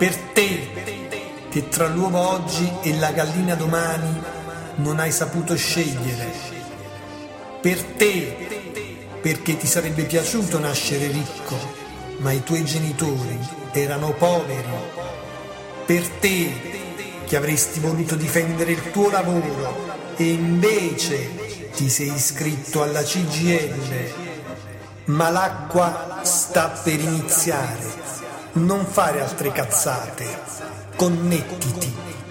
Per te, che tra l'uovo oggi e la gallina domani non hai saputo scegliere. Per te, perché ti sarebbe piaciuto nascere ricco, ma i tuoi genitori erano poveri. Per te, che avresti voluto difendere il tuo lavoro e invece ti sei iscritto alla CGIL. Ma l'acqua sta per iniziare. Non fare altre cazzate. Connettiti.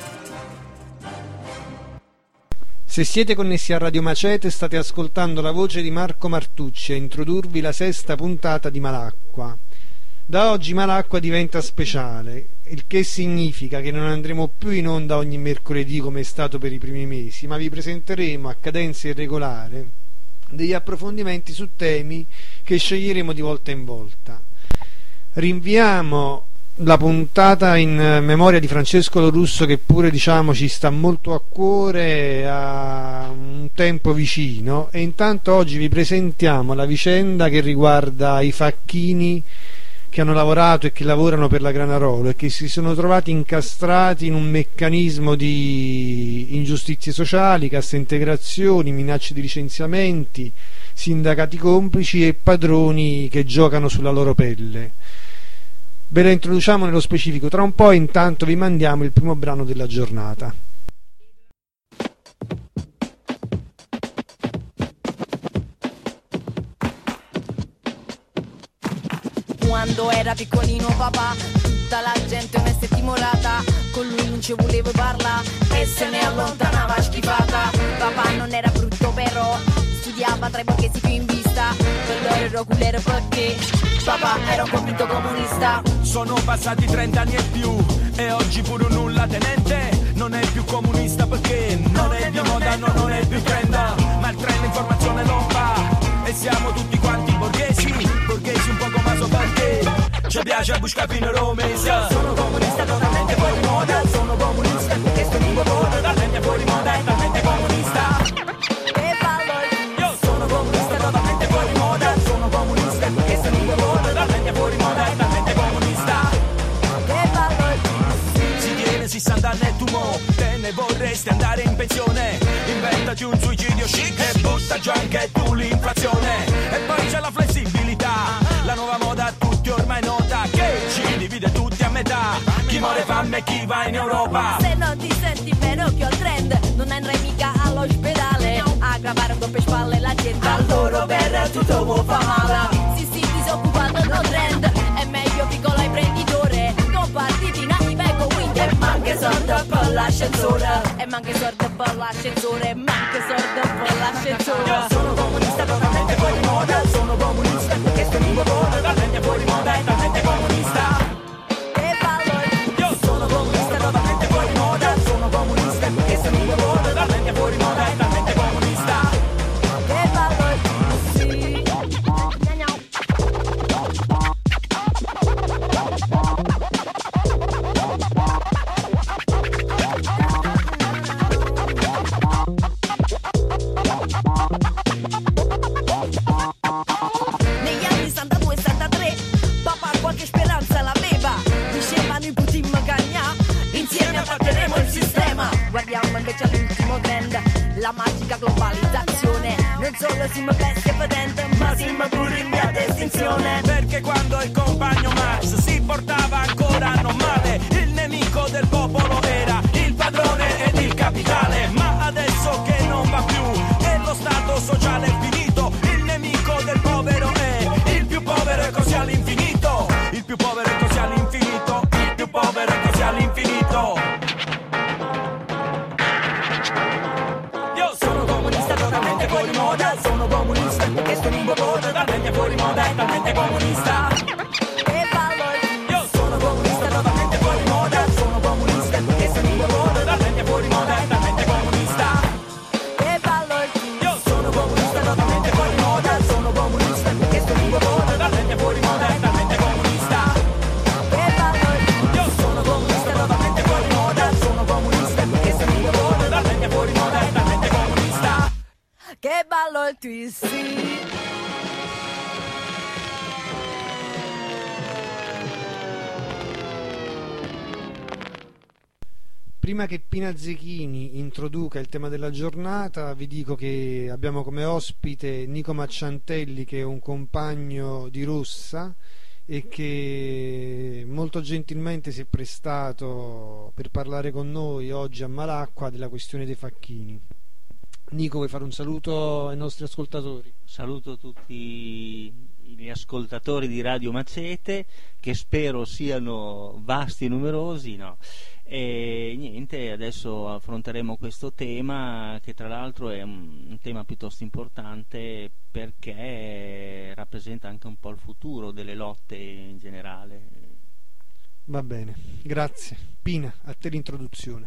Se siete connessi a Radio Macete state ascoltando la voce di Marco Martucci a introdurvi la 6ª puntata di Malacqua. Da oggi Malacqua diventa speciale, il che significa che non andremo più in onda ogni mercoledì come è stato per i primi mesi, ma vi presenteremo a cadenza irregolare degli approfondimenti su temi che sceglieremo di volta in volta. Rinviamo la puntata in memoria di Francesco Lorusso, che pure ci sta molto a cuore, a un tempo vicino, e intanto oggi vi presentiamo la vicenda che riguarda i facchini che hanno lavorato e che lavorano per la Granarolo e che si sono trovati incastrati in un meccanismo di ingiustizie sociali, cassa integrazioni, minacce di licenziamenti, sindacati complici e padroni che giocano sulla loro pelle. Ve la introduciamo nello specifico tra un po', e intanto vi mandiamo il primo brano della giornata. Quando era piccolino papà, tutta la gente me si è timorata, con lui non ci volevo parlare e se ne allontanava schifata. Papà non era brutto però, studiava tra i borghesi più in vista, per loro ero culero perché papà era un convinto comunista. Sono passati 30 anni e più e oggi pure un nulla tenente non è più comunista perché non è di moda, no, non è più trend, ma il trend informazione non va e siamo tutti quanti borghesi un poco maso perché ci piace buscare fino a Romesa. Sono comunista totalmente fuori moda, sono comunista perché sto lungo voto, talmente fuori moda e talmente comunista. E ballo Io sono comunista totalmente fuori moda, sono comunista perché sto lungo voto, talmente fuori moda e talmente comunista. e ballo Si tiene 60 anni e tu mo te ne vorresti andare in pensione, inventati un suicidio chic e butta giù anche tu l'inflazione. E poi c'è la flessibilità, la nuova moda a tutti ormai nota, che ci divide tutti a metà, chi muore fame e chi va in Europa. Se non ti senti bene occhio al trend, non andrai mica all'ospedale a gravare un doppio spalle la gente. Al loro per tutto vuoi fa male. Si disoccupato non trend, è meglio piccolo imprenditore, con partiti nati per convinti. E manca sordo per l'ascensore, e manca sordo per l'ascensore, e manca sordo per l'ascensore. Io sono comunista totalmente fuori moda, sono comunista perché sto lungo voto, talmente fuori moda e talmente comunista. E ballo Io sono comunista totalmente fuori moda, sono comunista perché sto lungo voto, talmente fuori moda e talmente comunista. e ballo sì. Negli anni 62 e 63 papà qualche speranza l'aveva, dicevano i putin magagna, insieme abbatteremo il sistema. Guardiamo invece all'ultimo trend, la magica globalizzazione, non solo siamo bestie vedente ma siamo pure in via d'estinzione. Perché quando il compagno Marx si portava ancora non male, il nemico del popolo era il padrone ed il capitale. Ma adesso che non va più e lo stato sociale è finito, il nemico del povero è il più povero e così all'infinito. Il più povero e così all'infinito, il più povero e così all'infinito. Io sono comunista totalmente fuori moda, sono comunista perché sto lungo voto, talmente fuori moda e talmente comunista. E ballo Io sono comunista totalmente fuori moda, sono comunista perché sto lungo voto, talmente fuori moda e talmente comunista. e ballo Io sono comunista totalmente fuori moda, sono comunista perché sto lungo voto, talmente fuori moda e talmente comunista. e ballo Io sono comunista totalmente fuori moda, sono comunista perché sto lungo voto, talmente fuori moda e talmente comunista. che ballo il twist. Prima che Pina Zechini introduca il tema della giornata, vi dico che abbiamo come ospite Nico Macciantelli, che è un compagno di Rossa e che molto gentilmente si è prestato per parlare con noi oggi a Malacqua della questione dei facchini. Nico, vuoi fare un saluto ai nostri ascoltatori? Saluto tutti gli ascoltatori di Radio Macete, che spero siano vasti e numerosi, no? E niente, adesso affronteremo questo tema, che tra l'altro è un tema piuttosto importante, perché rappresenta anche un po' il futuro delle lotte in generale. Va bene, grazie. Pina, a te l'introduzione.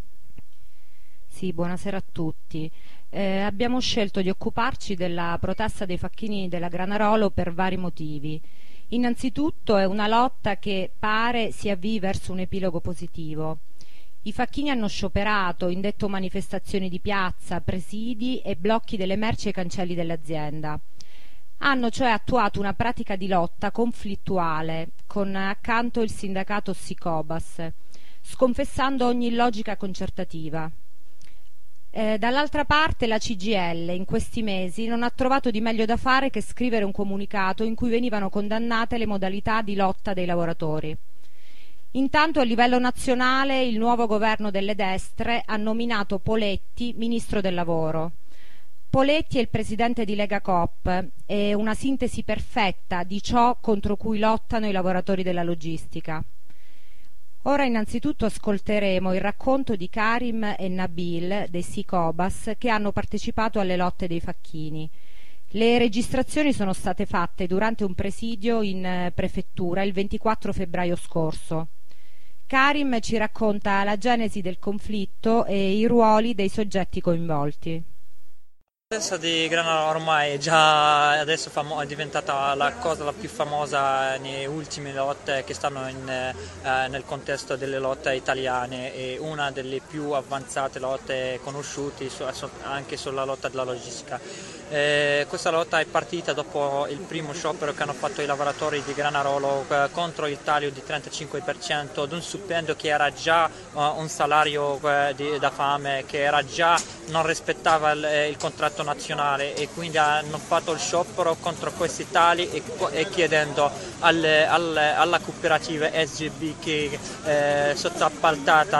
Sì, buonasera a tutti. Abbiamo scelto di occuparci della protesta dei facchini della Granarolo per vari motivi. Innanzitutto è una lotta che pare si avvii verso un epilogo positivo. I facchini hanno scioperato, indetto manifestazioni di piazza, presidi e blocchi delle merci ai cancelli dell'azienda. Hanno cioè attuato una pratica di lotta conflittuale con accanto il sindacato Sicobas, sconfessando ogni logica concertativa. Dall'altra parte la CGIL in questi mesi non ha trovato di meglio da fare che scrivere un comunicato in cui venivano condannate le modalità di lotta dei lavoratori. Intanto a livello nazionale il nuovo governo delle destre ha nominato Poletti ministro del lavoro. Poletti è il presidente di Lega Coop, è una sintesi perfetta di ciò contro cui lottano i lavoratori della logistica. Ora innanzitutto ascolteremo il racconto di Karim e Nabil dei Sicobas, che hanno partecipato alle lotte dei facchini. Le registrazioni sono state fatte durante un presidio in prefettura il 24 febbraio scorso. Karim ci racconta la genesi del conflitto e i ruoli dei soggetti coinvolti. La protesta di Granarolo ormai già adesso è diventata la cosa più famosa nelle ultime lotte che stanno nel contesto delle lotte italiane, e una delle più avanzate lotte conosciute anche sulla lotta della logistica. Questa lotta è partita dopo il primo sciopero che hanno fatto i lavoratori di Granarolo contro il taglio di 35% ad un stipendio che era già un salario da fame, che era già non rispettava il contratto nazionale, e quindi hanno fatto il sciopero contro questi tagli e chiedendo alla cooperativa SGB, che sottoappaltata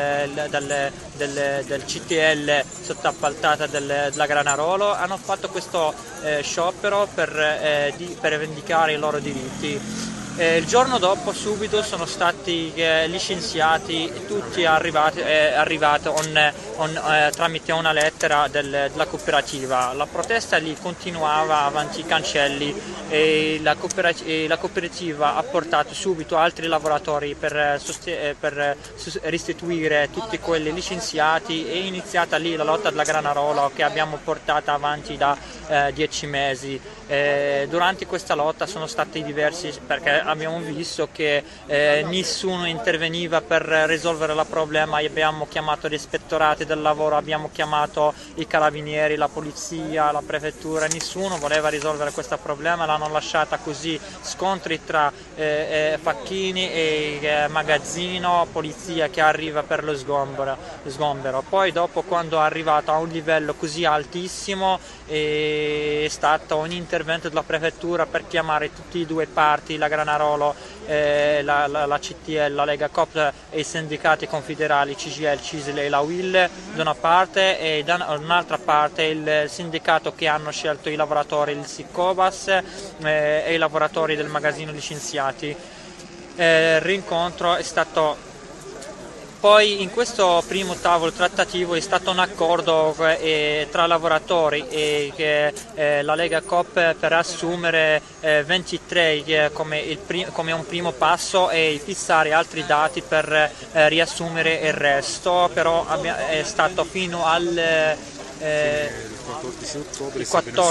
del CTL, sottoappaltata della Granarolo, hanno fatto questo sciopero per vendicare i loro diritti. Il giorno dopo subito sono stati licenziati tutti arrivati tramite una lettera della cooperativa. La protesta lì continuava avanti i cancelli e la cooperativa ha portato subito altri lavoratori per restituire tutti quelli licenziati. È iniziata lì la lotta della Granarolo, che abbiamo portato avanti da 10 mesi. Durante questa lotta sono stati diversi, perché abbiamo visto che nessuno interveniva per risolvere il problema. Abbiamo chiamato gli ispettorati del lavoro, abbiamo chiamato i carabinieri, la polizia, la prefettura, nessuno voleva risolvere questo problema, l'hanno lasciata così. Scontri tra facchini e magazzino, polizia che arriva per lo sgombero. Poi dopo, quando è arrivato a un livello così altissimo, è stato un intervento della prefettura per chiamare tutti e due parti, la Granarolo, la CTL, la Lega Coop e i sindacati confederali CGIL, CISL e la UIL da una parte, e da un'altra parte il sindacato che hanno scelto i lavoratori, il Sicobas e i lavoratori del magazzino licenziati. Il rincontro è stato... Poi in questo primo tavolo trattativo è stato un accordo tra lavoratori e la Lega Coop per assumere 23 come un primo passo e fissare altri dati per riassumere il resto, però è stato fino al 14 ottobre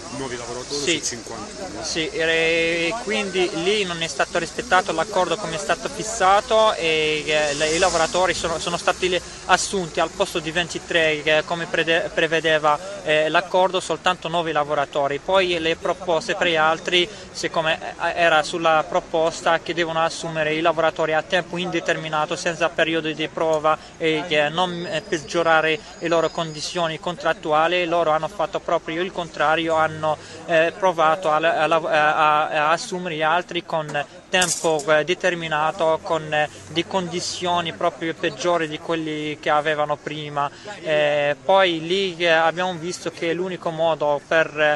nuovi lavoratori Sì. su 50. Sì, e quindi lì non è stato rispettato l'accordo come è stato fissato e i lavoratori sono stati assunti al posto di 23 come prevedeva l'accordo, soltanto 9 lavoratori. Poi le proposte per gli altri, siccome era sulla proposta che devono assumere i lavoratori a tempo indeterminato senza periodo di prova e non peggiorare le loro condizioni contrattuali, loro hanno fatto proprio il contrario, hanno provato a assumere gli altri con tempo determinato, con di condizioni proprio peggiori di quelli che avevano prima. Poi lì abbiamo visto che l'unico modo per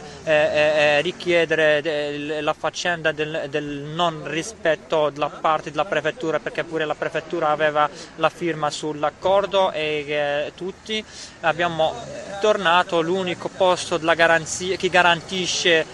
richiedere la faccenda del non rispetto da parte della prefettura, perché pure la prefettura aveva la firma sull'accordo e tutti abbiamo tornato l'unico posto della garanzia che garantisce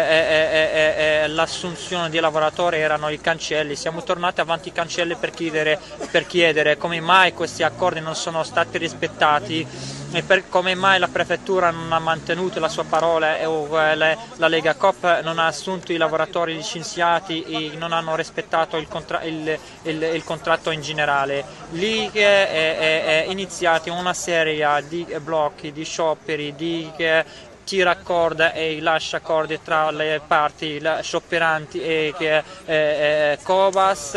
l'assunzione di lavoratori erano i cancelli. Siamo tornati avanti i cancelli per chiedere come mai questi accordi non sono stati rispettati e come mai la prefettura non ha mantenuto la sua parola o la Lega Coop non ha assunto i lavoratori licenziati e non hanno rispettato il contratto in generale. Lì è iniziata una serie di blocchi, di scioperi, di tiraccorda e lasciaccordi tra le parti scioperanti e Cobas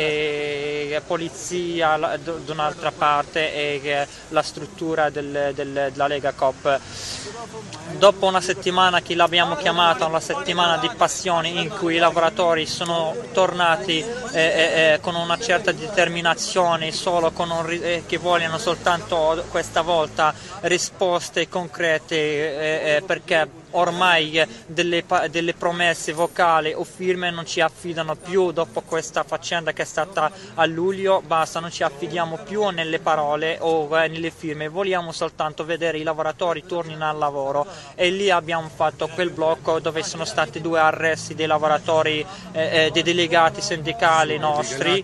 e polizia da un'altra parte e la struttura della Lega Coop. Dopo una settimana che l'abbiamo chiamata una settimana di passione in cui i lavoratori sono tornati con una certa determinazione solo che vogliono soltanto questa volta risposte concrete perché ormai delle promesse vocali o firme non ci affidano più dopo questa faccenda che è stata a luglio, basta, non ci affidiamo più nelle parole o nelle firme, vogliamo soltanto vedere i lavoratori tornino al lavoro e lì abbiamo fatto quel blocco dove sono stati 2 arresti dei lavoratori, dei delegati sindacali nostri.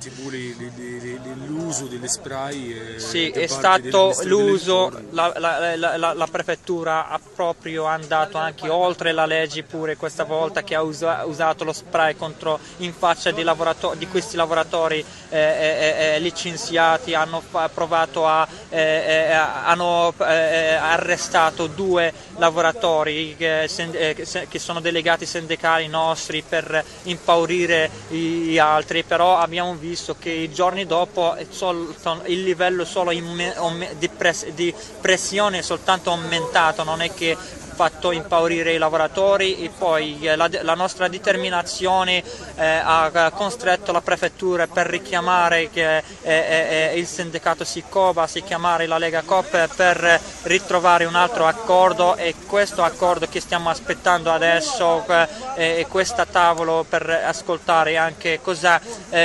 L'uso degli spray sì, è stato l'uso, la prefettura ha proprio andato anche oltre la legge pure questa volta che ha usato lo spray in faccia di questi lavoratori licenziati, hanno provato hanno arrestato 2 lavoratori che sono delegati sindacali nostri per impaurire gli altri, però abbiamo visto che i giorni dopo il livello solo di pressione è soltanto aumentato, non è che fatto impaurire i lavoratori e poi la nostra determinazione ha costretto la prefettura per richiamare il sindacato Sicobas e chiamare la Lega Coop per ritrovare un altro accordo e questo accordo che stiamo aspettando adesso e questa tavolo per ascoltare anche cos'è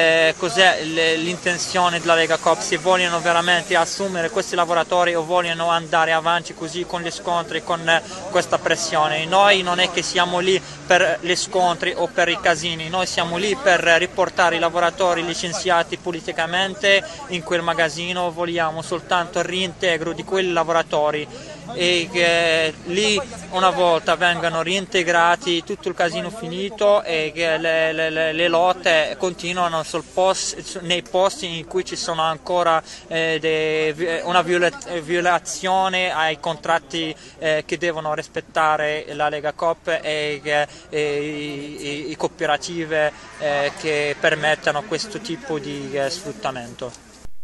l'intenzione della Lega Coop, se vogliono veramente assumere questi lavoratori o vogliono andare avanti così con gli scontri, con questa pressione. Noi non è che siamo lì per gli scontri o per i casini, noi siamo lì per riportare i lavoratori licenziati politicamente in quel magazzino, vogliamo soltanto il reintegro di quei lavoratori e che lì una volta vengano reintegrati tutto il casino finito e che le lotte continuano nei posti in cui ci sono ancora una violazione ai contratti che devono rispettare la Lega Coop e i cooperative che permettano questo tipo di sfruttamento.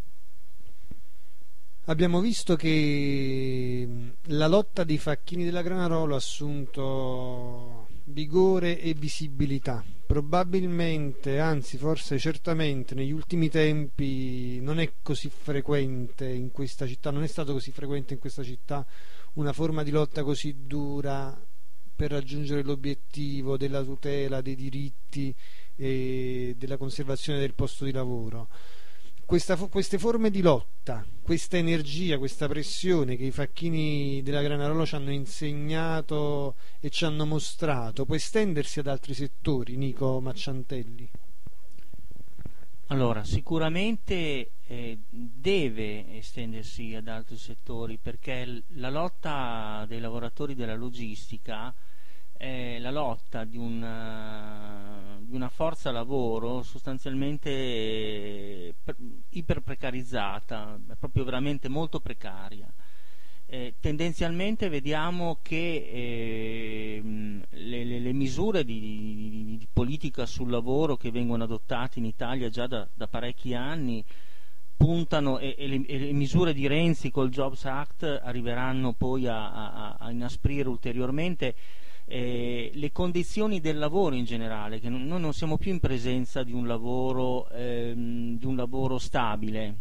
Abbiamo visto che la lotta dei facchini della Granarolo ha assunto vigore e visibilità. Probabilmente, anzi forse certamente negli ultimi tempi non è così frequente in questa città, non è stato così frequente in questa città una forma di lotta così dura per raggiungere l'obiettivo della tutela dei diritti e della conservazione del posto di lavoro. Queste forme di lotta, questa energia, questa pressione che i facchini della Granarolo ci hanno insegnato e ci hanno mostrato può estendersi ad altri settori, Nico Macciantelli? Allora, sicuramente deve estendersi ad altri settori perché la lotta dei lavoratori della logistica è la lotta di una forza lavoro sostanzialmente iperprecarizzata, proprio veramente molto precaria. Tendenzialmente vediamo che le misure di politica sul lavoro che vengono adottate in Italia già da parecchi anni puntano, e le misure di Renzi col Jobs Act arriveranno poi a inasprire ulteriormente le condizioni del lavoro in generale, che noi non siamo più in presenza di un lavoro stabile.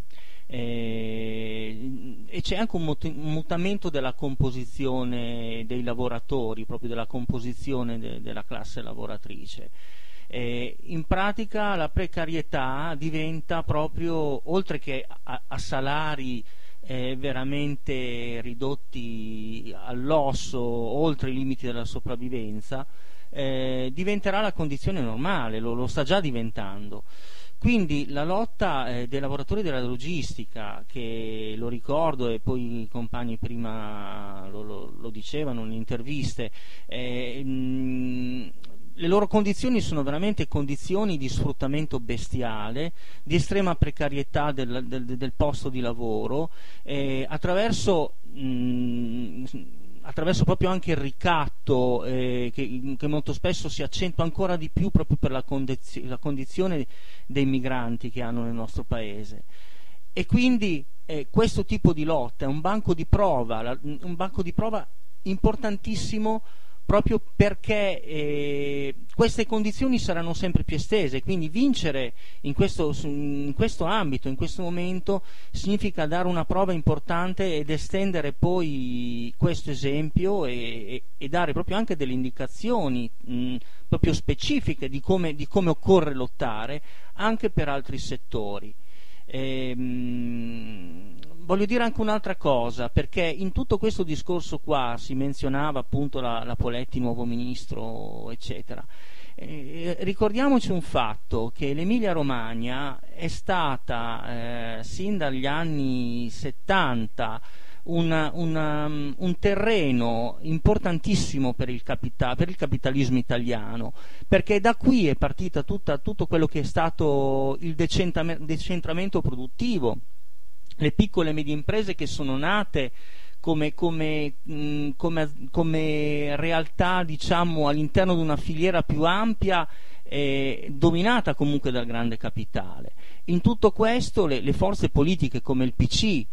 E c'è anche un mutamento della composizione dei lavoratori, proprio della composizione della classe lavoratrice. In pratica la precarietà diventa proprio, oltre che a salari veramente ridotti all'osso, oltre i limiti della sopravvivenza, diventerà la condizione normale, lo sta già diventando. Quindi la lotta dei lavoratori della logistica, che lo ricordo e poi i compagni prima lo dicevano nelle interviste, le loro condizioni sono veramente condizioni di sfruttamento bestiale, di estrema precarietà del posto di lavoro, attraverso proprio anche il ricatto che molto spesso si accentua ancora di più proprio per la condizione dei migranti che hanno nel nostro paese. E quindi questo tipo di lotta è un banco di prova importantissimo, proprio perché queste condizioni saranno sempre più estese. Quindi vincere in questo ambito, in questo momento, significa dare una prova importante ed estendere poi questo esempio e dare proprio anche delle indicazioni proprio specifiche di come occorre lottare anche per altri settori. Voglio dire anche un'altra cosa, perché in tutto questo discorso qua si menzionava appunto la Poletti, nuovo ministro, eccetera. Ricordiamoci un fatto, che l'Emilia Romagna è stata sin dagli anni 70 un terreno importantissimo per il capitalismo italiano, perché da qui è partita tutto quello che è stato il decentramento produttivo, le piccole e medie imprese che sono nate come realtà, diciamo, all'interno di una filiera più ampia, dominata comunque dal grande capitale. In tutto questo le forze politiche come il PC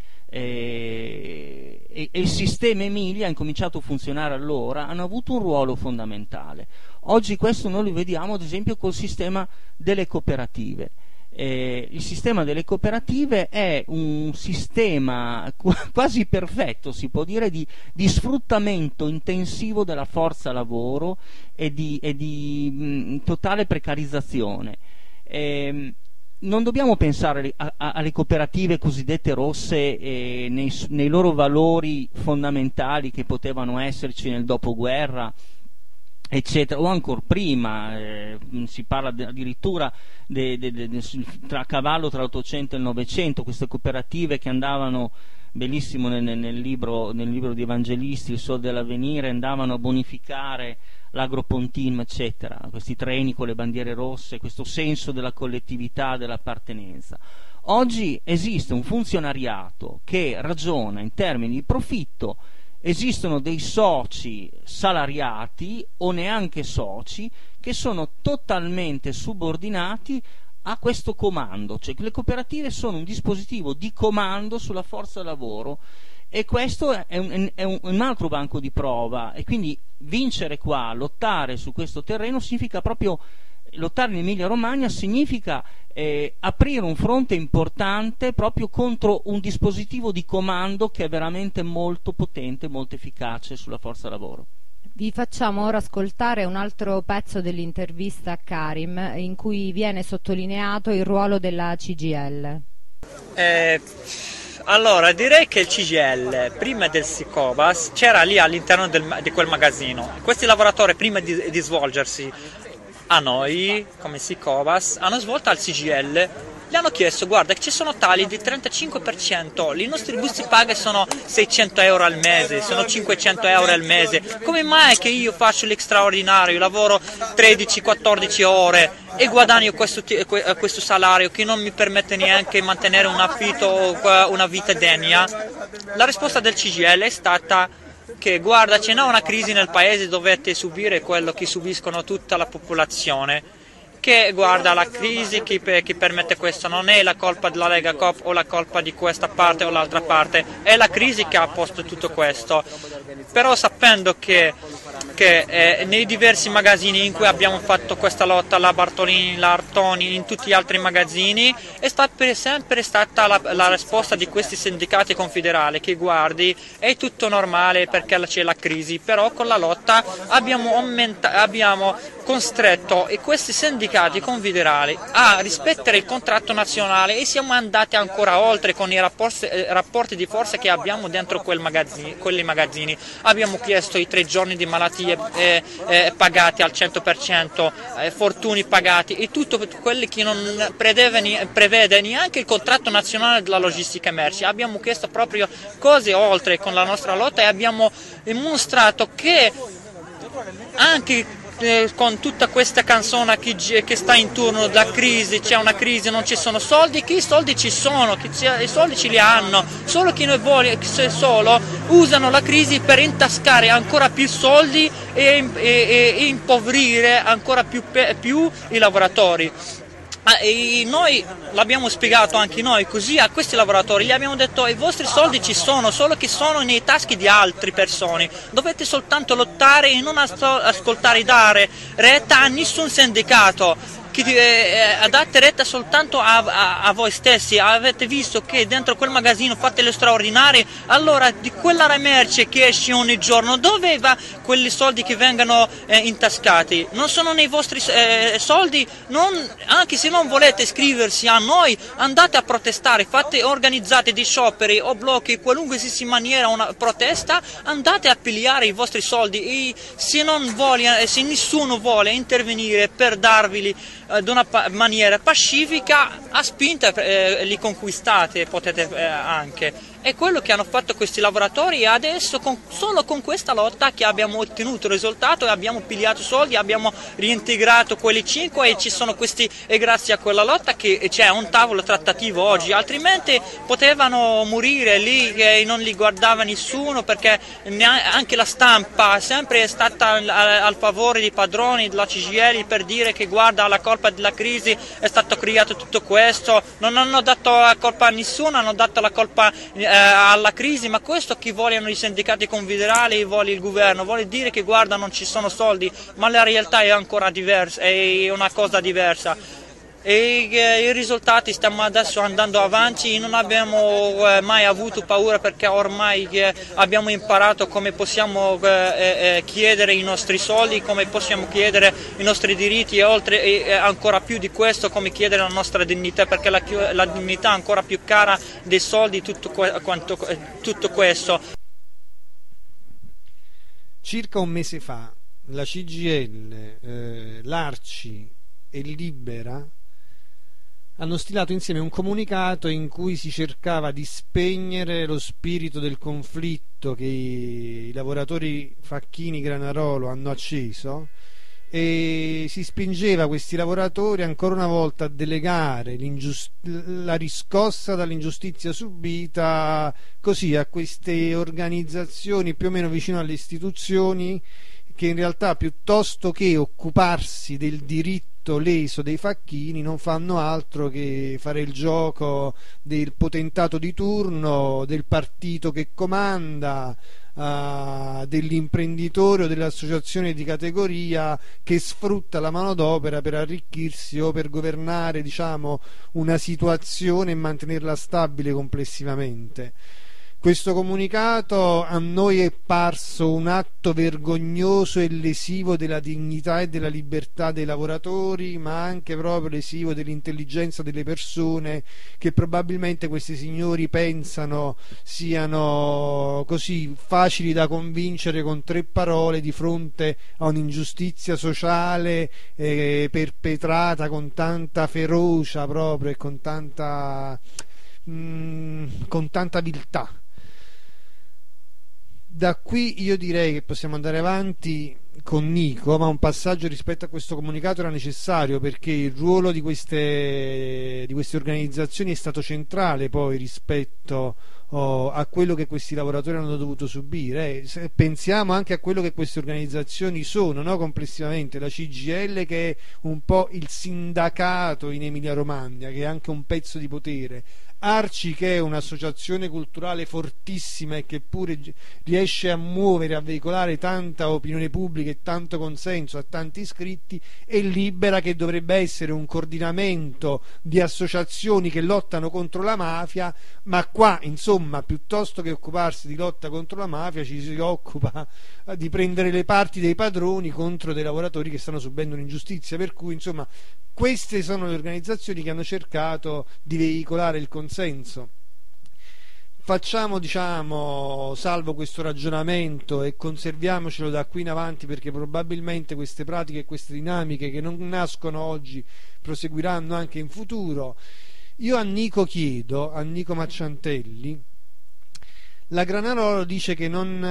e il sistema Emilia, ha incominciato a funzionare allora, hanno avuto un ruolo fondamentale. Oggi questo noi lo vediamo ad esempio col sistema delle cooperative. Il sistema delle cooperative è un sistema quasi perfetto, si può dire, di sfruttamento intensivo della forza lavoro e di totale precarizzazione. Non dobbiamo pensare alle cooperative cosiddette rosse nei loro valori fondamentali che potevano esserci nel dopoguerra, eccetera, o ancora prima. Si parla addirittura a cavallo tra l'Ottocento e il Novecento, queste cooperative che andavano, bellissimo nel libro di Evangelisti, Il Sol dell'Avvenire, andavano a bonificare l'Agropontin, eccetera, questi treni con le bandiere rosse, questo senso della collettività, dell'appartenenza. Oggi esiste un funzionariato che ragiona in termini di profitto. Esistono dei soci salariati o neanche soci che sono totalmente subordinati a questo comando, cioè le cooperative sono un dispositivo di comando sulla forza lavoro, e questo è un altro banco di prova. E quindi vincere qua, lottare su questo terreno, significa proprio lottare in Emilia Romagna, significa aprire un fronte importante proprio contro un dispositivo di comando che è veramente molto potente, molto efficace sulla forza lavoro. Vi facciamo ora ascoltare un altro pezzo dell'intervista a Karim, in cui viene sottolineato il ruolo della CGIL. Allora, direi che il CGIL, prima del Sicovas, c'era lì all'interno di quel magazzino. Questi lavoratori, prima di svolgersi a noi come Sicovas, hanno svolto al CGIL gli hanno chiesto: guarda, ci sono tagli di 35%, i nostri busti paga sono 600 euro al mese, sono 500 euro al mese, come mai che io faccio l'extraordinario, lavoro 13-14 ore e guadagno questo salario che non mi permette neanche di mantenere un affitto o una vita degna? La risposta del CGIL è stata che guarda, c'è una crisi nel paese, dovete subire quello che subiscono tutta la popolazione, che guarda la crisi che permette questo, non è la colpa della Lega Coop o la colpa di questa parte o l'altra parte, è la crisi che ha posto tutto questo. Però sapendo che nei diversi magazzini in cui abbiamo fatto questa lotta, la Bartolini, la Artoni, in tutti gli altri magazzini, è sempre stata la risposta di questi sindacati confederali che guardi, è tutto normale perché c'è la crisi, però con la lotta abbiamo costretto questi sindacati confederali a rispettare il contratto nazionale e siamo andati ancora oltre con i rapporti di forza che abbiamo dentro quelli magazzini. Abbiamo chiesto i 3 giorni di malattie pagati al 100%, fortuni pagati e tutto quelli che non prevede neanche il contratto nazionale della logistica merci. Abbiamo chiesto proprio cose oltre con la nostra lotta e abbiamo dimostrato che anche con tutta questa canzone che sta intorno alla crisi, c'è una crisi, non ci sono soldi, che i soldi ci sono, i soldi ce li hanno, solo che solo usano la crisi per intascare ancora più soldi e impoverire ancora più i lavoratori. E noi l'abbiamo spiegato anche noi così a questi lavoratori, gli abbiamo detto: i vostri soldi ci sono, solo che sono nei taschi di altre persone, dovete soltanto lottare e non ascoltare, dare retta a nessun sindacato, che date retta soltanto a voi stessi. Avete visto che dentro quel magazzino fate le straordinarie, allora di quella merce che esce ogni giorno, dove va quelli soldi che vengono intascati? Non sono nei vostri soldi? Anche se non volete iscriversi a noi, andate a protestare, organizzate dei scioperi o blocchi, qualunque maniera una protesta, andate a pigliare i vostri soldi e se nessuno vuole intervenire per darvili di una maniera pacifica, a spinta li conquistate, potete anche. È quello che hanno fatto questi lavoratori e adesso solo con questa lotta che abbiamo ottenuto il risultato e abbiamo pigliato soldi, abbiamo reintegrato quelli 5 e ci sono questi, e grazie a quella lotta che c'è un tavolo trattativo oggi, altrimenti potevano morire lì e non li guardava nessuno, perché anche la stampa sempre è stata al favore dei padroni della CGIL per dire che guarda, la colpa della crisi è stato creato tutto questo, non hanno dato la colpa a nessuno, hanno dato la colpa alla crisi, ma questo che vogliono i sindacati confederali, vuole il governo, vuole dire che guarda, non ci sono soldi, ma la realtà è ancora diversa, è una cosa diversa. E i risultati stiamo adesso andando avanti, non abbiamo mai avuto paura perché ormai abbiamo imparato come possiamo chiedere i nostri soldi, come possiamo chiedere i nostri diritti e oltre e ancora più di questo come chiedere la nostra dignità, perché la dignità è ancora più cara dei soldi, tutto questo. Circa un mese fa la CGIL, l'Arci e Libera hanno stilato insieme un comunicato in cui si cercava di spegnere lo spirito del conflitto che i lavoratori Facchini Granarolo hanno acceso, e si spingeva questi lavoratori ancora una volta a delegare la riscossa dall'ingiustizia subita così a queste organizzazioni più o meno vicino alle istituzioni, che in realtà piuttosto che occuparsi del diritto leso dei facchini non fanno altro che fare il gioco del potentato di turno, del partito che comanda, dell'imprenditore o dell'associazione di categoria che sfrutta la manodopera per arricchirsi o per governare, diciamo, una situazione e mantenerla stabile complessivamente. Questo comunicato a noi è parso un atto vergognoso e lesivo della dignità e della libertà dei lavoratori, ma anche proprio lesivo dell'intelligenza delle persone, che probabilmente questi signori pensano siano così facili da convincere con 3 parole di fronte a un'ingiustizia sociale perpetrata con tanta ferocia proprio e con tanta viltà. Da qui io direi che possiamo andare avanti con Nico, ma un passaggio rispetto a questo comunicato era necessario, perché il ruolo di queste organizzazioni è stato centrale poi rispetto a quello che questi lavoratori hanno dovuto subire. Pensiamo anche a quello che queste organizzazioni sono, no? Complessivamente la CGIL, che è un po' il sindacato in Emilia Romagna, che è anche un pezzo di potere, Arci, che è un'associazione culturale fortissima e che pure riesce a muovere, a veicolare tanta opinione pubblica e tanto consenso a tanti iscritti, e Libera, che dovrebbe essere un coordinamento di associazioni che lottano contro la mafia, ma qua insomma piuttosto che occuparsi di lotta contro la mafia ci si occupa di prendere le parti dei padroni contro dei lavoratori che stanno subendo un'ingiustizia. Per cui insomma queste sono le organizzazioni che hanno cercato di veicolare il consenso. Facciamo, salvo questo ragionamento e conserviamocelo da qui in avanti, perché probabilmente queste pratiche e queste dinamiche che non nascono oggi proseguiranno anche in futuro. Io a Nico Macciantelli, la Granarolo dice che non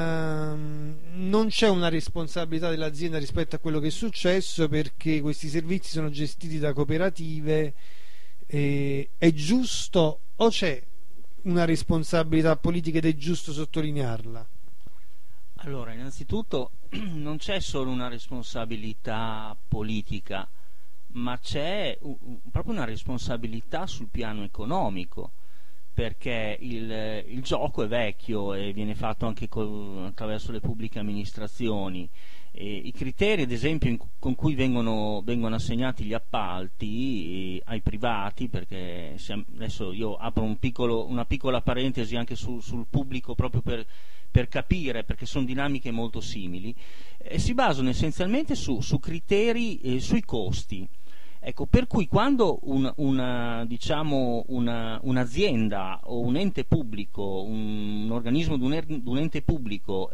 c'è una responsabilità dell'azienda rispetto a quello che è successo, perché questi servizi sono gestiti da cooperative. È giusto o c'è una responsabilità politica ed è giusto sottolinearla? Allora, innanzitutto non c'è solo una responsabilità politica, ma c'è proprio una responsabilità sul piano economico, perché il gioco è vecchio e viene fatto anche attraverso le pubbliche amministrazioni. I criteri, ad esempio, con cui vengono assegnati gli appalti ai privati, perché adesso io apro una piccola parentesi anche sul pubblico, proprio per capire, perché sono dinamiche molto simili, si basano essenzialmente su criteri sui costi. Ecco, per cui quando un'azienda o un ente pubblico, un organismo di un ente pubblico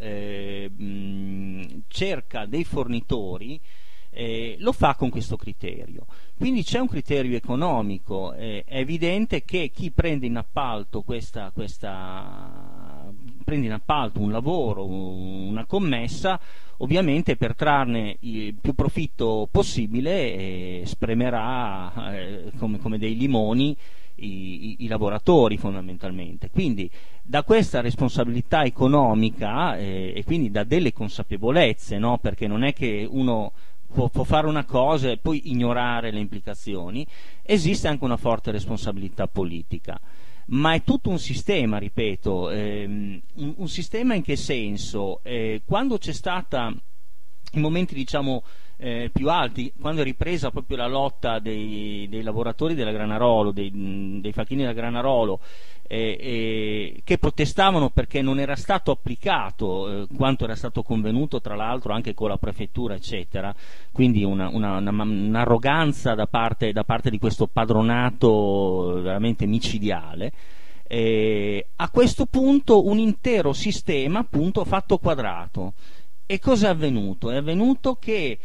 cerca dei fornitori, lo fa con questo criterio. Quindi c'è un criterio economico. È evidente che chi prende in appalto prende in appalto un lavoro, una commessa, ovviamente per trarne il più profitto possibile spremerà come dei limoni i lavoratori, fondamentalmente. Quindi da questa responsabilità economica e quindi da delle consapevolezze, no? Perché non è che uno può fare una cosa e poi ignorare le implicazioni, esiste anche una forte responsabilità politica. Ma è tutto un sistema, ripeto, un sistema in che senso? Quando c'è stata, in momenti più alti, quando è ripresa proprio la lotta dei lavoratori della Granarolo, dei facchini della Granarolo, che protestavano perché non era stato applicato quanto era stato convenuto, tra l'altro anche con la prefettura, eccetera, quindi un'arroganza da parte di questo padronato veramente micidiale. A questo punto un intero sistema appunto fatto quadrato. E cosa è avvenuto? È avvenuto che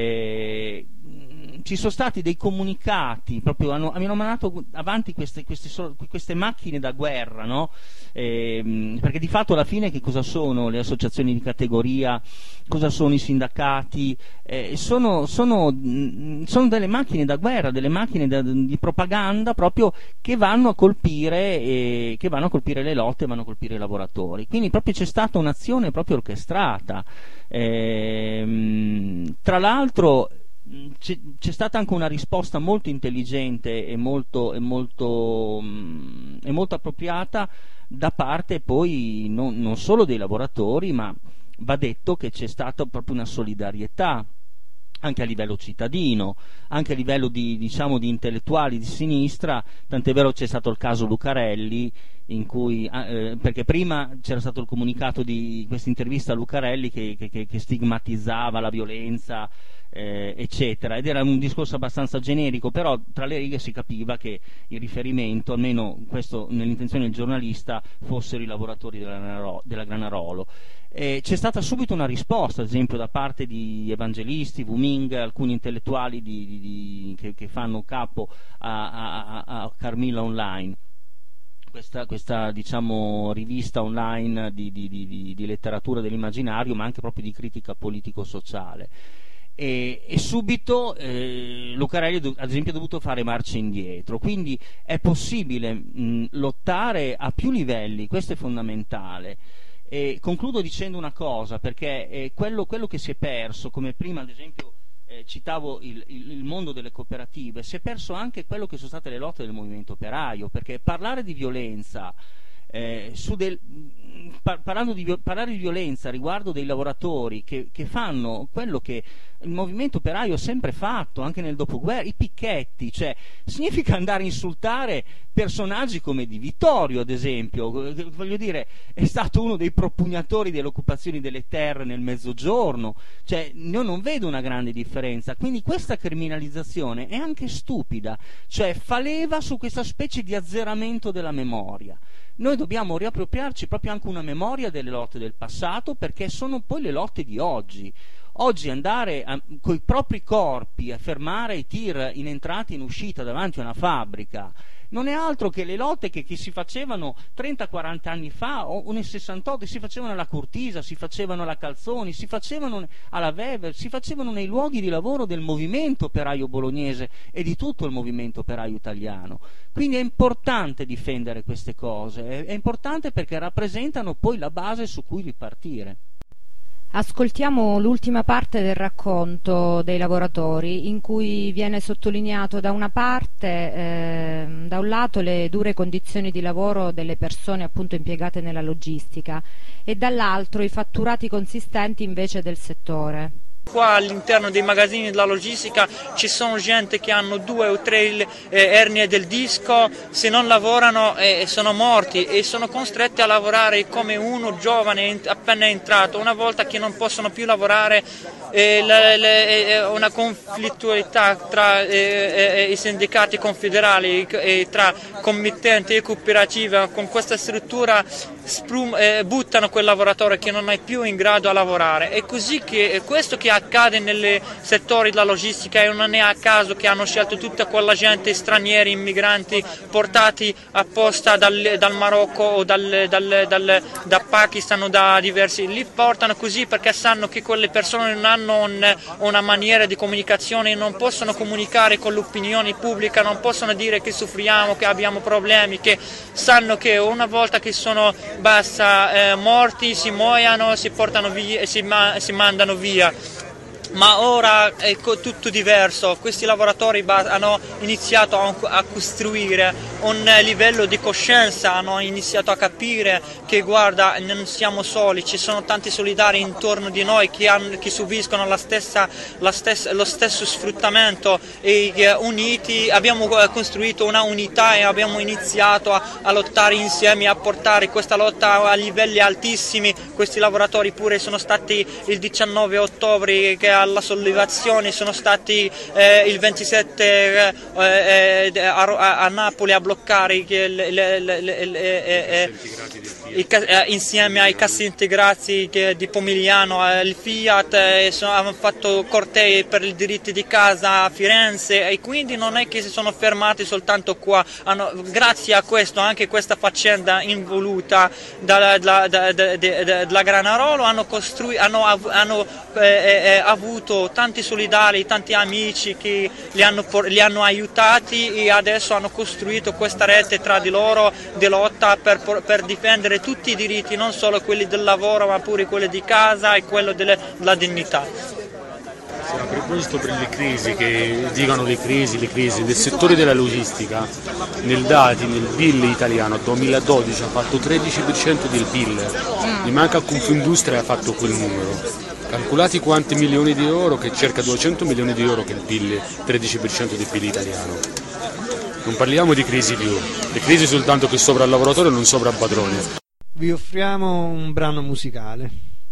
ci sono stati dei comunicati, proprio hanno mandato avanti queste macchine da guerra, no? Perché di fatto alla fine che cosa sono le associazioni di categoria, cosa sono i sindacati? Sono delle macchine da guerra, delle macchine di propaganda proprio che vanno a colpire le lotte, vanno a colpire i lavoratori. Quindi proprio c'è stata un'azione proprio orchestrata. Tra l'altro c'è stata anche una risposta molto intelligente e molto appropriata da parte poi non solo dei lavoratori, ma va detto che c'è stata proprio una solidarietà anche a livello cittadino, anche a livello di intellettuali di sinistra, tant'è vero c'è stato il caso Lucarelli, in cui perché prima c'era stato il comunicato di questa intervista a Lucarelli che stigmatizzava la violenza, eccetera, ed era un discorso abbastanza generico, però tra le righe si capiva che il riferimento, almeno questo nell'intenzione del giornalista, fossero i lavoratori della Granarolo. C'è stata subito una risposta, ad esempio da parte di evangelisti, Wuming, alcuni intellettuali che fanno capo a Carmilla Online, questa diciamo rivista online di letteratura dell'immaginario, ma anche proprio di critica politico-sociale. E subito Lucarelli ad esempio ha dovuto fare marcia indietro, quindi è possibile lottare a più livelli, questo è fondamentale. E concludo dicendo una cosa, perché quello che si è perso, come prima ad esempio citavo il mondo delle cooperative, si è perso anche quello che sono state le lotte del movimento operaio, perché parlare di violenza parlare di violenza riguardo dei lavoratori che fanno quello che il movimento operaio ha sempre fatto, anche nel dopoguerra, i picchetti, cioè significa andare a insultare personaggi come Di Vittorio, ad esempio, voglio dire, è stato uno dei propugnatori delle occupazioni delle terre nel Mezzogiorno, cioè io non vedo una grande differenza, quindi questa criminalizzazione è anche stupida, cioè fa leva su questa specie di azzeramento della memoria. Noi dobbiamo riappropriarci proprio anche una memoria delle lotte del passato, perché sono poi le lotte di oggi. Oggi andare coi propri corpi a fermare i tir in entrata e in uscita davanti a una fabbrica non è altro che le lotte che si facevano 30-40 anni fa o nel 68, si facevano alla Curtisa, si facevano alla Calzoni, si facevano alla Weber, si facevano nei luoghi di lavoro del movimento operaio bolognese e di tutto il movimento operaio italiano. Quindi è importante difendere queste cose, è importante perché rappresentano poi la base su cui ripartire. Ascoltiamo l'ultima parte del racconto dei lavoratori, in cui viene sottolineato da una parte, da un lato, le dure condizioni di lavoro delle persone appunto impiegate nella logistica e dall'altro i fatturati consistenti invece del settore. Qua all'interno dei magazzini della logistica ci sono gente che hanno 2 o 3 ernie del disco, se non lavorano sono morti e sono costretti a lavorare come uno giovane appena entrato. Una volta che non possono più lavorare, una conflittualità tra i sindacati confederali e tra committenti e cooperative. Con questa struttura buttano quel lavoratore che non è più in grado a lavorare. È così che questo che accade nei settori della logistica, e non è a caso che hanno scelto tutta quella gente, stranieri, immigranti portati apposta dal Marocco o da Pakistan o da diversi, li portano così perché sanno che quelle persone non hanno una maniera di comunicazione, non possono comunicare con l'opinione pubblica, non possono dire che soffriamo, che abbiamo problemi, che sanno che una volta che sono morti si muoiono, si portano via e si mandano via. Ma ora è tutto diverso, questi lavoratori hanno iniziato a costruire un livello di coscienza, hanno iniziato a capire che guarda, non siamo soli, ci sono tanti solidari intorno di noi che subiscono lo stesso sfruttamento, e uniti abbiamo costruito una unità e abbiamo iniziato a lottare insieme, a portare questa lotta a livelli altissimi. Questi lavoratori pure sono stati il 19 ottobre che alla sollevazione, sono stati il 27 a Napoli a bloccare insieme ai cassi integrati di Pomigliano, il Fiat, hanno fatto cortei per i diritti di casa a Firenze, e quindi non è che si sono fermati soltanto qua. Grazie a questo, anche questa faccenda involuta dalla Granarolo, hanno avuto tanti solidari, tanti amici che li hanno aiutati, e adesso hanno costruito questa rete tra di loro di lotta per difendere tutti i diritti, non solo quelli del lavoro ma pure quelli di casa e quello della dignità. A proposito per le crisi, che dicono le crisi nel settore della logistica, nel PIL italiano 2012 ha fatto 13% del PIL, mi manca Confindustria ha fatto quel numero. Calcolati quanti milioni di euro, che circa 200 milioni di euro, che è il PIL, 13% del PIL italiano. Non parliamo di crisi più, le crisi soltanto che sopra il lavoratore e non sopra il padrone. Vi offriamo un brano musicale.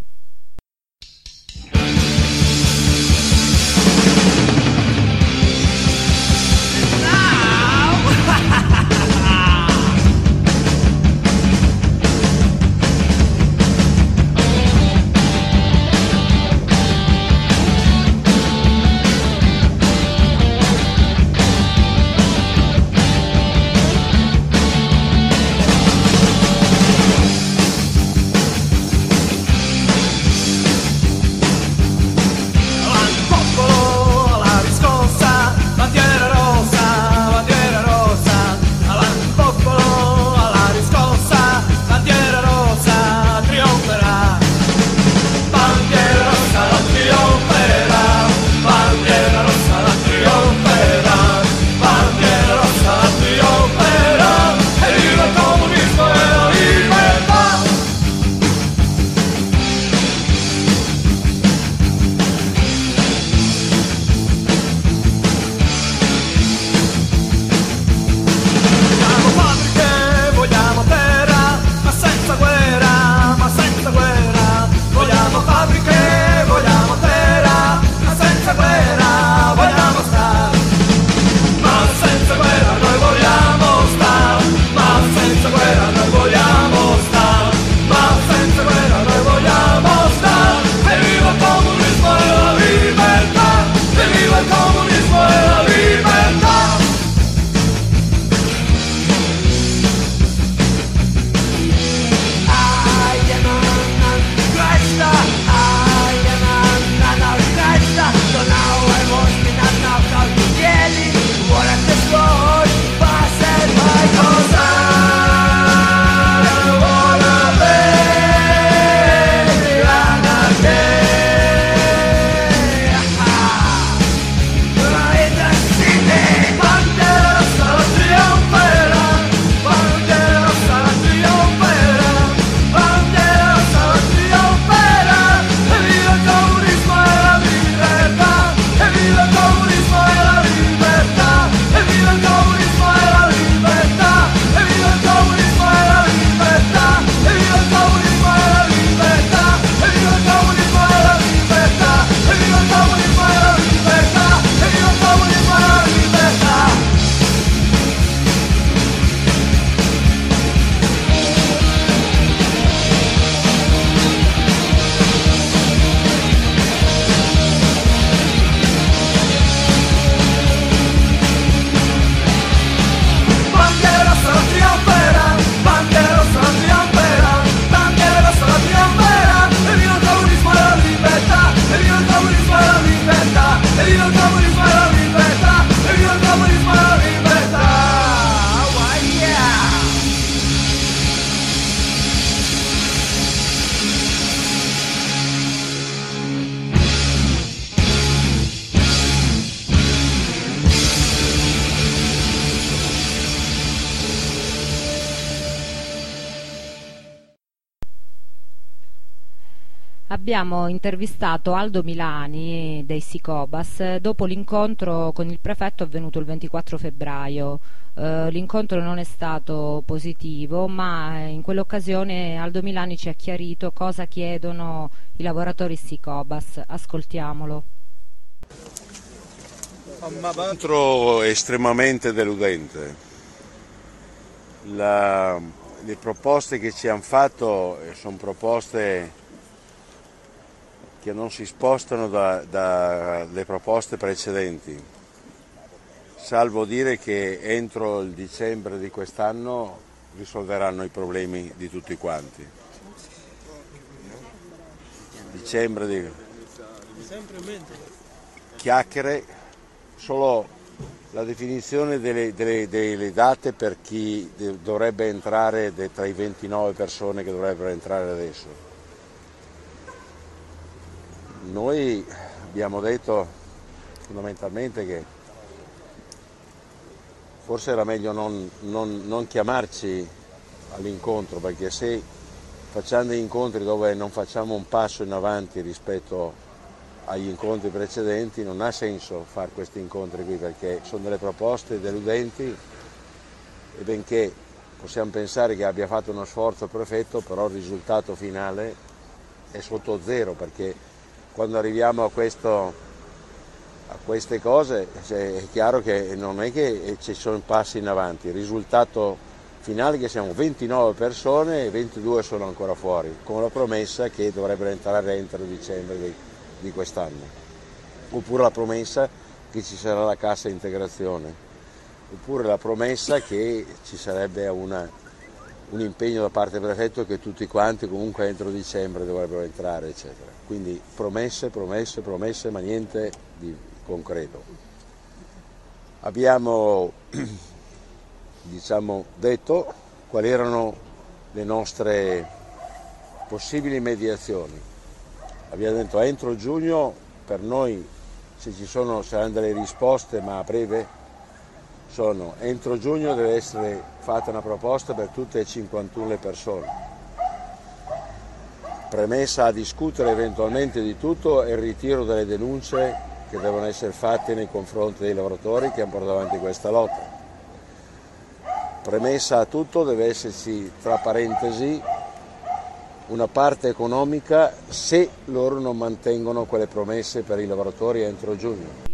Abbiamo intervistato Aldo Milani dei Sicobas dopo l'incontro con il prefetto avvenuto il 24 febbraio. L'incontro non è stato positivo, ma in quell'occasione Aldo Milani ci ha chiarito cosa chiedono i lavoratori Sicobas. Ascoltiamolo. L'incontro è estremamente deludente. Le proposte che ci hanno fatto sono proposte che non si spostano dalle proposte precedenti, salvo dire che entro il dicembre di quest'anno risolveranno i problemi di tutti quanti. Dicembre chiacchiere, solo la definizione delle date per chi dovrebbe entrare tra i 29 persone che dovrebbero entrare adesso. Noi abbiamo detto fondamentalmente che forse era meglio non chiamarci all'incontro, perché se facendo degli incontri dove non facciamo un passo in avanti rispetto agli incontri precedenti, non ha senso fare questi incontri qui, perché sono delle proposte deludenti e benché possiamo pensare che abbia fatto uno sforzo il prefetto, però il risultato finale è sotto zero, perché quando arriviamo a queste cose è chiaro che non è che ci sono passi in avanti. Il risultato finale è che siamo 29 persone e 22 sono ancora fuori, con la promessa che dovrebbero entrare entro dicembre di quest'anno, oppure la promessa che ci sarà la cassa integrazione, oppure la promessa che ci sarebbe un impegno da parte del prefetto che tutti quanti comunque entro dicembre dovrebbero entrare, eccetera. Quindi promesse, ma niente di concreto. Abbiamo detto quali erano le nostre possibili mediazioni. Abbiamo detto entro giugno, per noi se saranno delle risposte, ma a breve, entro giugno deve essere fatta una proposta per tutte le 51 le persone, premessa a discutere eventualmente di tutto e il ritiro delle denunce che devono essere fatte nei confronti dei lavoratori che hanno portato avanti questa lotta. Premessa a tutto deve esserci, tra parentesi, una parte economica se loro non mantengono quelle promesse per i lavoratori entro giugno.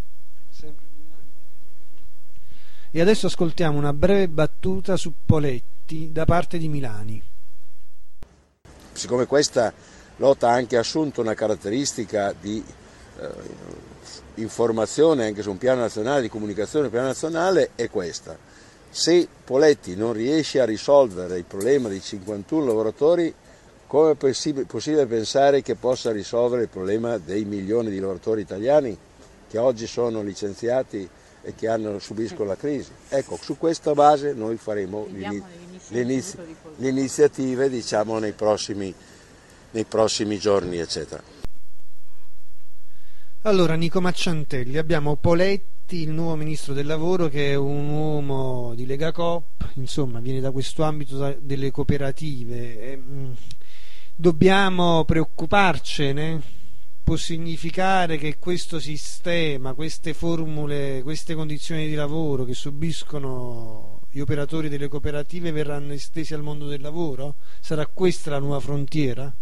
E adesso ascoltiamo una breve battuta su Poletti da parte di Milani. Siccome questa lotta ha anche assunto una caratteristica di informazione anche su un piano nazionale, di comunicazione piano nazionale, è questa. Se Poletti non riesce a risolvere il problema dei 51 lavoratori, come è possibile pensare che possa risolvere il problema dei milioni di lavoratori italiani che oggi sono licenziati e che subiscono la crisi? Ecco, su questa base noi faremo le iniziative, diciamo, nei prossimi giorni, eccetera. Allora, Nico Macciantelli, abbiamo Poletti, il nuovo ministro del lavoro, che è un uomo di Lega Coop, insomma viene da questo ambito delle cooperative. Dobbiamo preoccuparcene? Può significare che questo sistema, queste formule, queste condizioni di lavoro che subiscono gli operatori delle cooperative verranno estesi al mondo del lavoro? Sarà questa la nuova frontiera?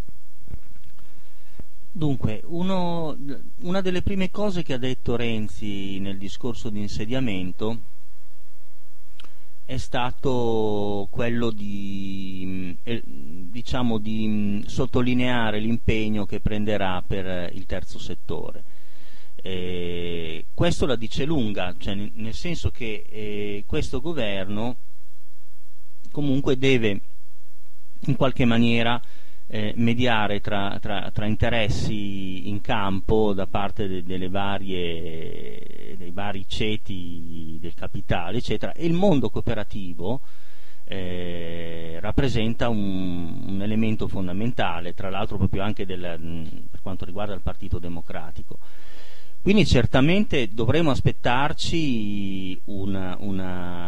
Dunque, una delle prime cose che ha detto Renzi nel discorso di insediamento è stato quello di sottolineare l'impegno che prenderà per il terzo settore. Questo la dice lunga, cioè nel senso che questo governo comunque deve in qualche maniera mediare tra interessi in campo da parte dei vari ceti del capitale, eccetera, e il mondo cooperativo rappresenta un elemento fondamentale, tra l'altro proprio anche per quanto riguarda il Partito Democratico. Quindi certamente dovremo aspettarci un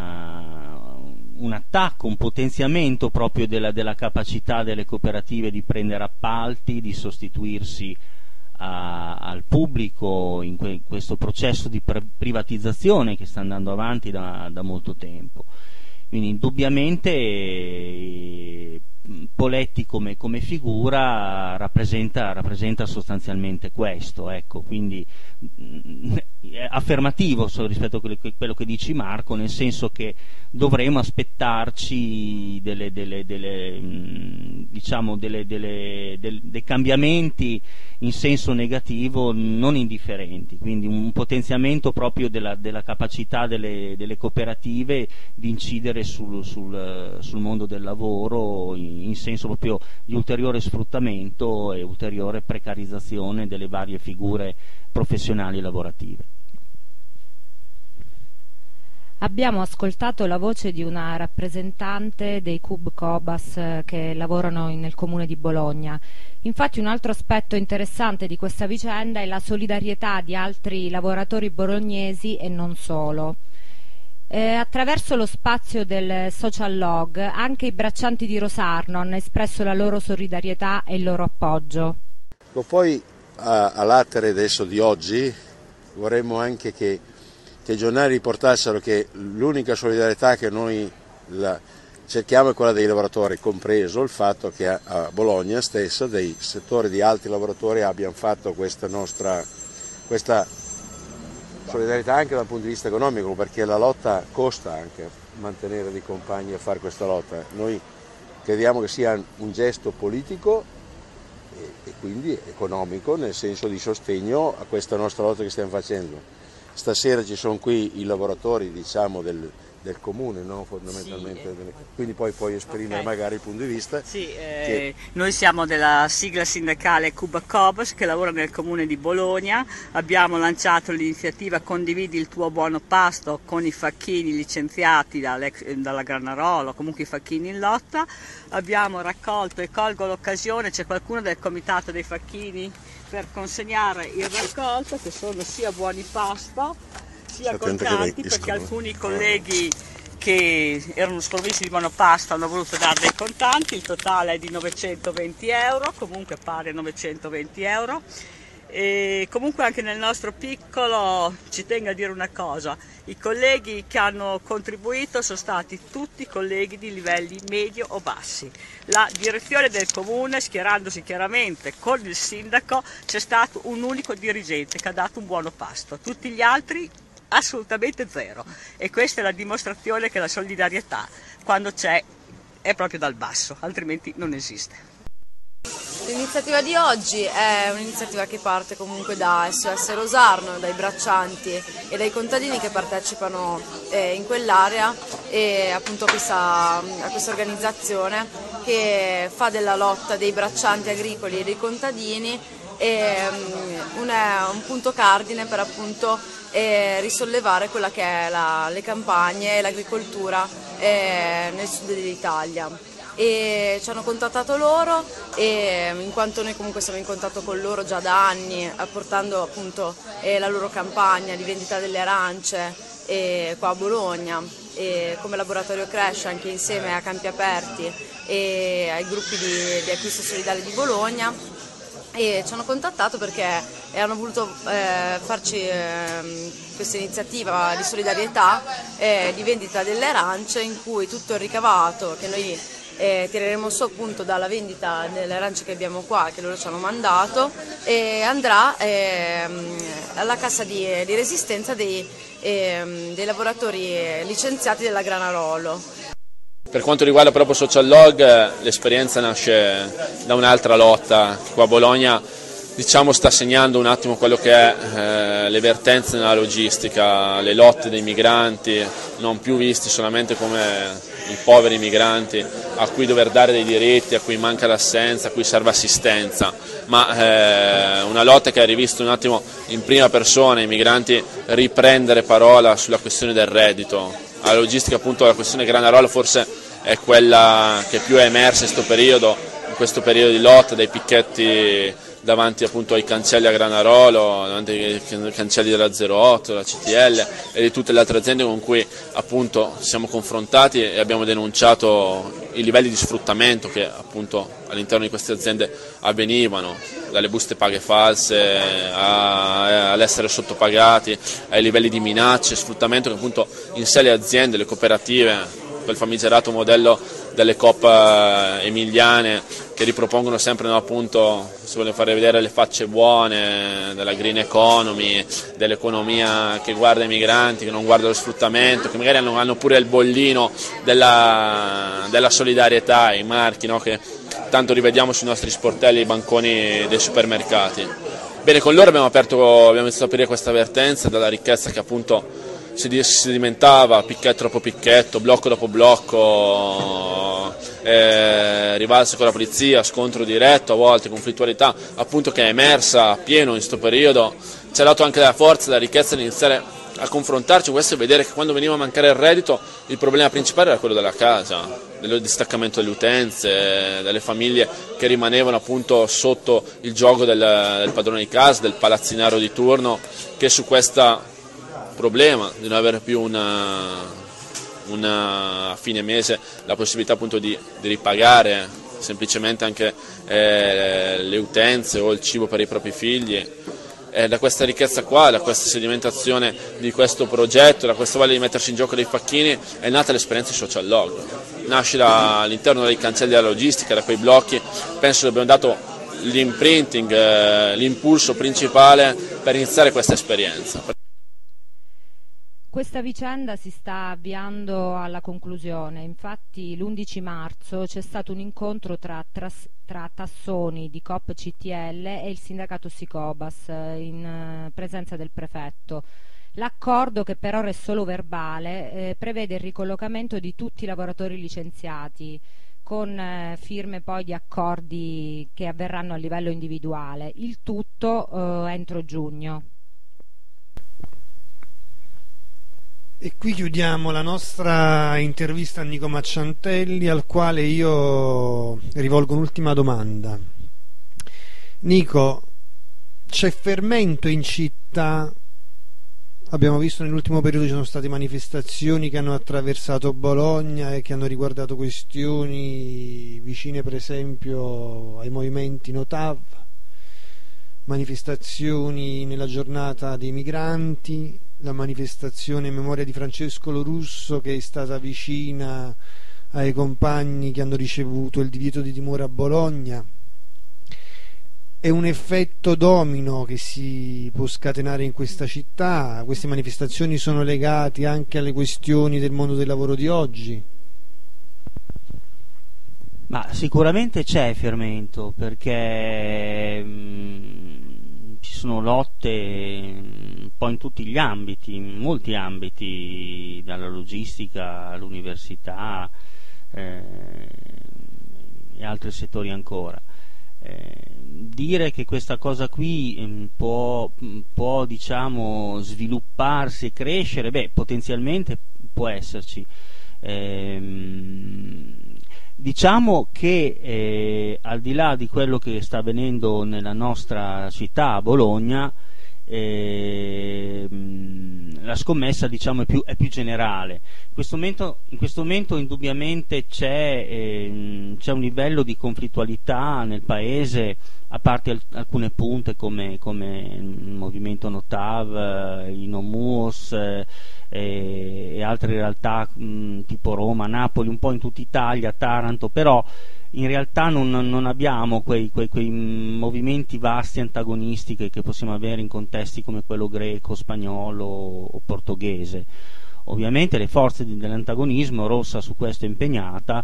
attacco, un potenziamento proprio della capacità delle cooperative di prendere appalti, di sostituirsi al pubblico in questo processo di privatizzazione che sta andando avanti da molto tempo. Quindi indubbiamente Poletti come figura rappresenta sostanzialmente questo, ecco, quindi è affermativo rispetto a quello che dici Marco, nel senso che dovremo aspettarci dei cambiamenti in senso negativo non indifferenti, quindi un potenziamento proprio della capacità delle cooperative di incidere sul mondo del lavoro in senso proprio di ulteriore sfruttamento e ulteriore precarizzazione delle varie figure professionali e lavorative. Abbiamo ascoltato la voce di una rappresentante dei Cub Cobas che lavorano nel comune di Bologna. Infatti un altro aspetto interessante di questa vicenda è la solidarietà di altri lavoratori bolognesi e non solo. Attraverso lo spazio del social log anche i braccianti di Rosarno hanno espresso la loro solidarietà e il loro appoggio. Poi all'attere adesso di oggi vorremmo anche che i giornali riportassero che l'unica solidarietà che noi cerchiamo è quella dei lavoratori, compreso il fatto che a Bologna stessa dei settori di altri lavoratori abbiano fatto questa solidarietà anche dal punto di vista economico, perché la lotta costa anche mantenere dei compagni a fare questa lotta. Noi crediamo che sia un gesto politico e quindi economico, nel senso di sostegno a questa nostra lotta che stiamo facendo. Stasera ci sono qui i lavoratori, diciamo, del comune, no? Fondamentalmente, sì, quindi poi puoi esprimere magari il punto di vista. Sì, noi siamo della sigla sindacale Cuba Cobos che lavora nel comune di Bologna. Abbiamo lanciato l'iniziativa Condividi il tuo buono pasto con i facchini licenziati dalla Granarolo, comunque i facchini in lotta. Abbiamo raccolto, e colgo l'occasione, c'è qualcuno del comitato dei facchini per consegnare il raccolto, che sono sia buoni pasto sia contanti, perché alcuni colleghi che erano sprovvisti di monopasto hanno voluto dare dei contanti. Il totale è di 920 euro, comunque pare 920 euro. E comunque anche nel nostro piccolo ci tengo a dire una cosa: i colleghi che hanno contribuito sono stati tutti colleghi di livelli medio o bassi. La direzione del comune, schierandosi chiaramente con il sindaco, c'è stato un unico dirigente che ha dato un buono pasto, tutti gli altri assolutamente zero, e questa è la dimostrazione che la solidarietà, quando c'è, è proprio dal basso, altrimenti non esiste. L'iniziativa di oggi è un'iniziativa che parte comunque da SOS Rosarno, dai braccianti e dai contadini che partecipano in quell'area, e appunto a questa organizzazione che fa della lotta dei braccianti agricoli e dei contadini un punto cardine per appunto risollevare quella che è le campagne e l'agricoltura nel sud dell'Italia. E ci hanno contattato loro, e in quanto noi comunque siamo in contatto con loro già da anni, portando appunto la loro campagna di vendita delle arance qua a Bologna, e come laboratorio cresce anche insieme a Campi Aperti e ai gruppi di acquisto solidale di Bologna. E ci hanno contattato perché hanno voluto farci questa iniziativa di solidarietà di vendita delle arance, in cui tutto il ricavato che noi tireremo su appunto dalla vendita delle arance che abbiamo qua, che loro ci hanno mandato, e andrà alla cassa di resistenza dei lavoratori licenziati della Granarolo. Per quanto riguarda proprio Social Log, l'esperienza nasce da un'altra lotta. Qua a Bologna, diciamo, sta segnando un attimo quello che è le vertenze nella logistica, le lotte dei migranti, non più visti solamente come i poveri migranti a cui dover dare dei diritti, a cui manca l'assenza, a cui serve assistenza, ma una lotta che ha rivisto un attimo in prima persona i migranti riprendere parola sulla questione del reddito. La logistica, appunto, la questione Granarolo forse è quella che più è emersa in questo periodo di lotta, dai picchetti davanti appunto ai cancelli a Granarolo, davanti ai cancelli della 08, della CTL e di tutte le altre aziende con cui appunto siamo confrontati, e abbiamo denunciato i livelli di sfruttamento che appunto all'interno di queste aziende avvenivano, dalle buste paghe false all'essere sottopagati, ai livelli di minacce, sfruttamento che appunto in sé le aziende, le cooperative, quel famigerato modello delle Coop emiliane che ripropongono sempre, no, appunto, si vogliono fare vedere le facce buone della green economy, dell'economia che guarda i migranti, che non guarda lo sfruttamento, che magari hanno pure il bollino della solidarietà, i marchi, no, che tanto rivediamo sui nostri sportelli e i banconi dei supermercati. Bene, con loro abbiamo iniziato a aprire questa avvertenza dalla ricchezza che appunto si sedimentava picchetto dopo picchetto, blocco dopo blocco, rivalse con la polizia, scontro diretto, a volte conflittualità, appunto, che è emersa pieno in questo periodo. Ci ha dato anche la forza, la ricchezza di iniziare a confrontarci con questo e vedere che quando veniva a mancare il reddito il problema principale era quello della casa, del distaccamento delle utenze, delle famiglie che rimanevano appunto sotto il gioco del padrone di casa, del palazzinaro di turno, che su questo problema di non avere più a fine mese la possibilità appunto di ripagare semplicemente anche le utenze o il cibo per i propri figli. Da questa ricchezza qua, da questa sedimentazione di questo progetto, da questa voglia di mettersi in gioco dei facchini, è nata l'esperienza Social Log. Nasce all'interno dei cancelli della logistica, da quei blocchi. Penso che abbiamo dato l'imprinting, l'impulso principale per iniziare questa esperienza. Questa vicenda si sta avviando alla conclusione, infatti l'11 marzo c'è stato un incontro tra Tassoni di Coop CTL e il sindacato Sicobas in presenza del prefetto. L'accordo, che per ora è solo verbale, prevede il ricollocamento di tutti i lavoratori licenziati con firme poi di accordi che avverranno a livello individuale, il tutto entro giugno. E qui chiudiamo la nostra intervista a Nico Macciantelli, al quale io rivolgo un'ultima domanda. Nico, c'è fermento in città? Abbiamo visto nell'ultimo periodo ci sono state manifestazioni che hanno attraversato Bologna e che hanno riguardato questioni vicine per esempio ai movimenti Notav, manifestazioni nella giornata dei migranti, la manifestazione in memoria di Francesco Lorusso che è stata vicina ai compagni che hanno ricevuto il divieto di dimora a Bologna. È un effetto domino che si può scatenare in questa città. Queste manifestazioni sono legate anche alle questioni del mondo del lavoro di oggi. Ma sicuramente c'è fermento, perché ci sono lotte un po' in tutti gli ambiti, in molti ambiti, dalla logistica all'università e altri settori ancora. Dire che questa cosa qui può diciamo svilupparsi e crescere, potenzialmente può esserci. Diciamo che al di là di quello che sta avvenendo nella nostra città, a Bologna, la scommessa diciamo è più generale. In questo momento indubbiamente c'è un livello di conflittualità nel paese, a parte alcune punte come il movimento Notav, i Nomuos e altre realtà tipo Roma, Napoli, un po' in tutta Italia, Taranto, però in realtà non abbiamo quei movimenti vasti antagonisti che possiamo avere in contesti come quello greco, spagnolo o portoghese. Ovviamente le forze dell'antagonismo, Rossa su questo è impegnata,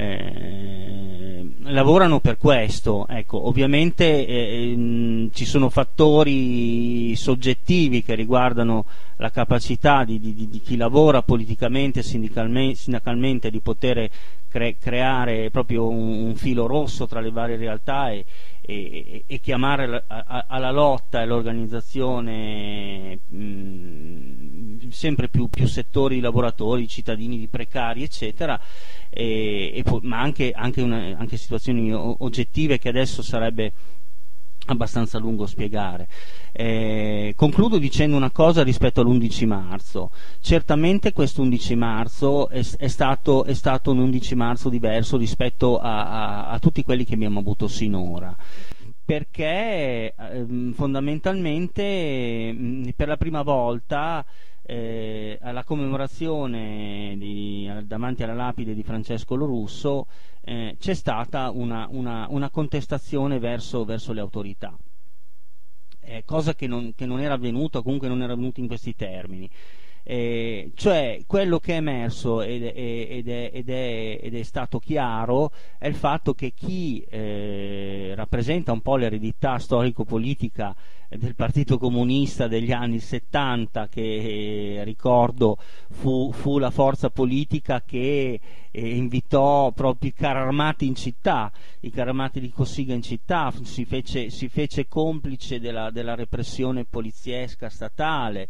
lavorano per questo. Ecco, ovviamente ci sono fattori soggettivi che riguardano la capacità di chi lavora politicamente, sindacalmente, di poter creare proprio un filo rosso tra le varie realtà e chiamare alla lotta e all'organizzazione sempre più settori di lavoratori, cittadini, di precari, eccetera, ma anche situazioni oggettive che adesso sarebbe abbastanza lungo spiegare. Concludo dicendo una cosa rispetto all'11 marzo. Certamente questo 11 marzo è stato un 11 marzo diverso rispetto a tutti quelli che abbiamo avuto sinora, perché fondamentalmente per la prima volta alla commemorazione davanti alla lapide di Francesco Lorusso c'è stata una contestazione verso le autorità, cosa che non era avvenuta, comunque non era avvenuta in questi termini. Cioè quello che è emerso ed è stato chiaro è il fatto che chi rappresenta un po' l'eredità storico-politica del Partito Comunista degli anni 70, che ricordo fu la forza politica che invitò proprio i carri armati in città, i carri armati di Cossiga in città, si fece complice della repressione poliziesca statale,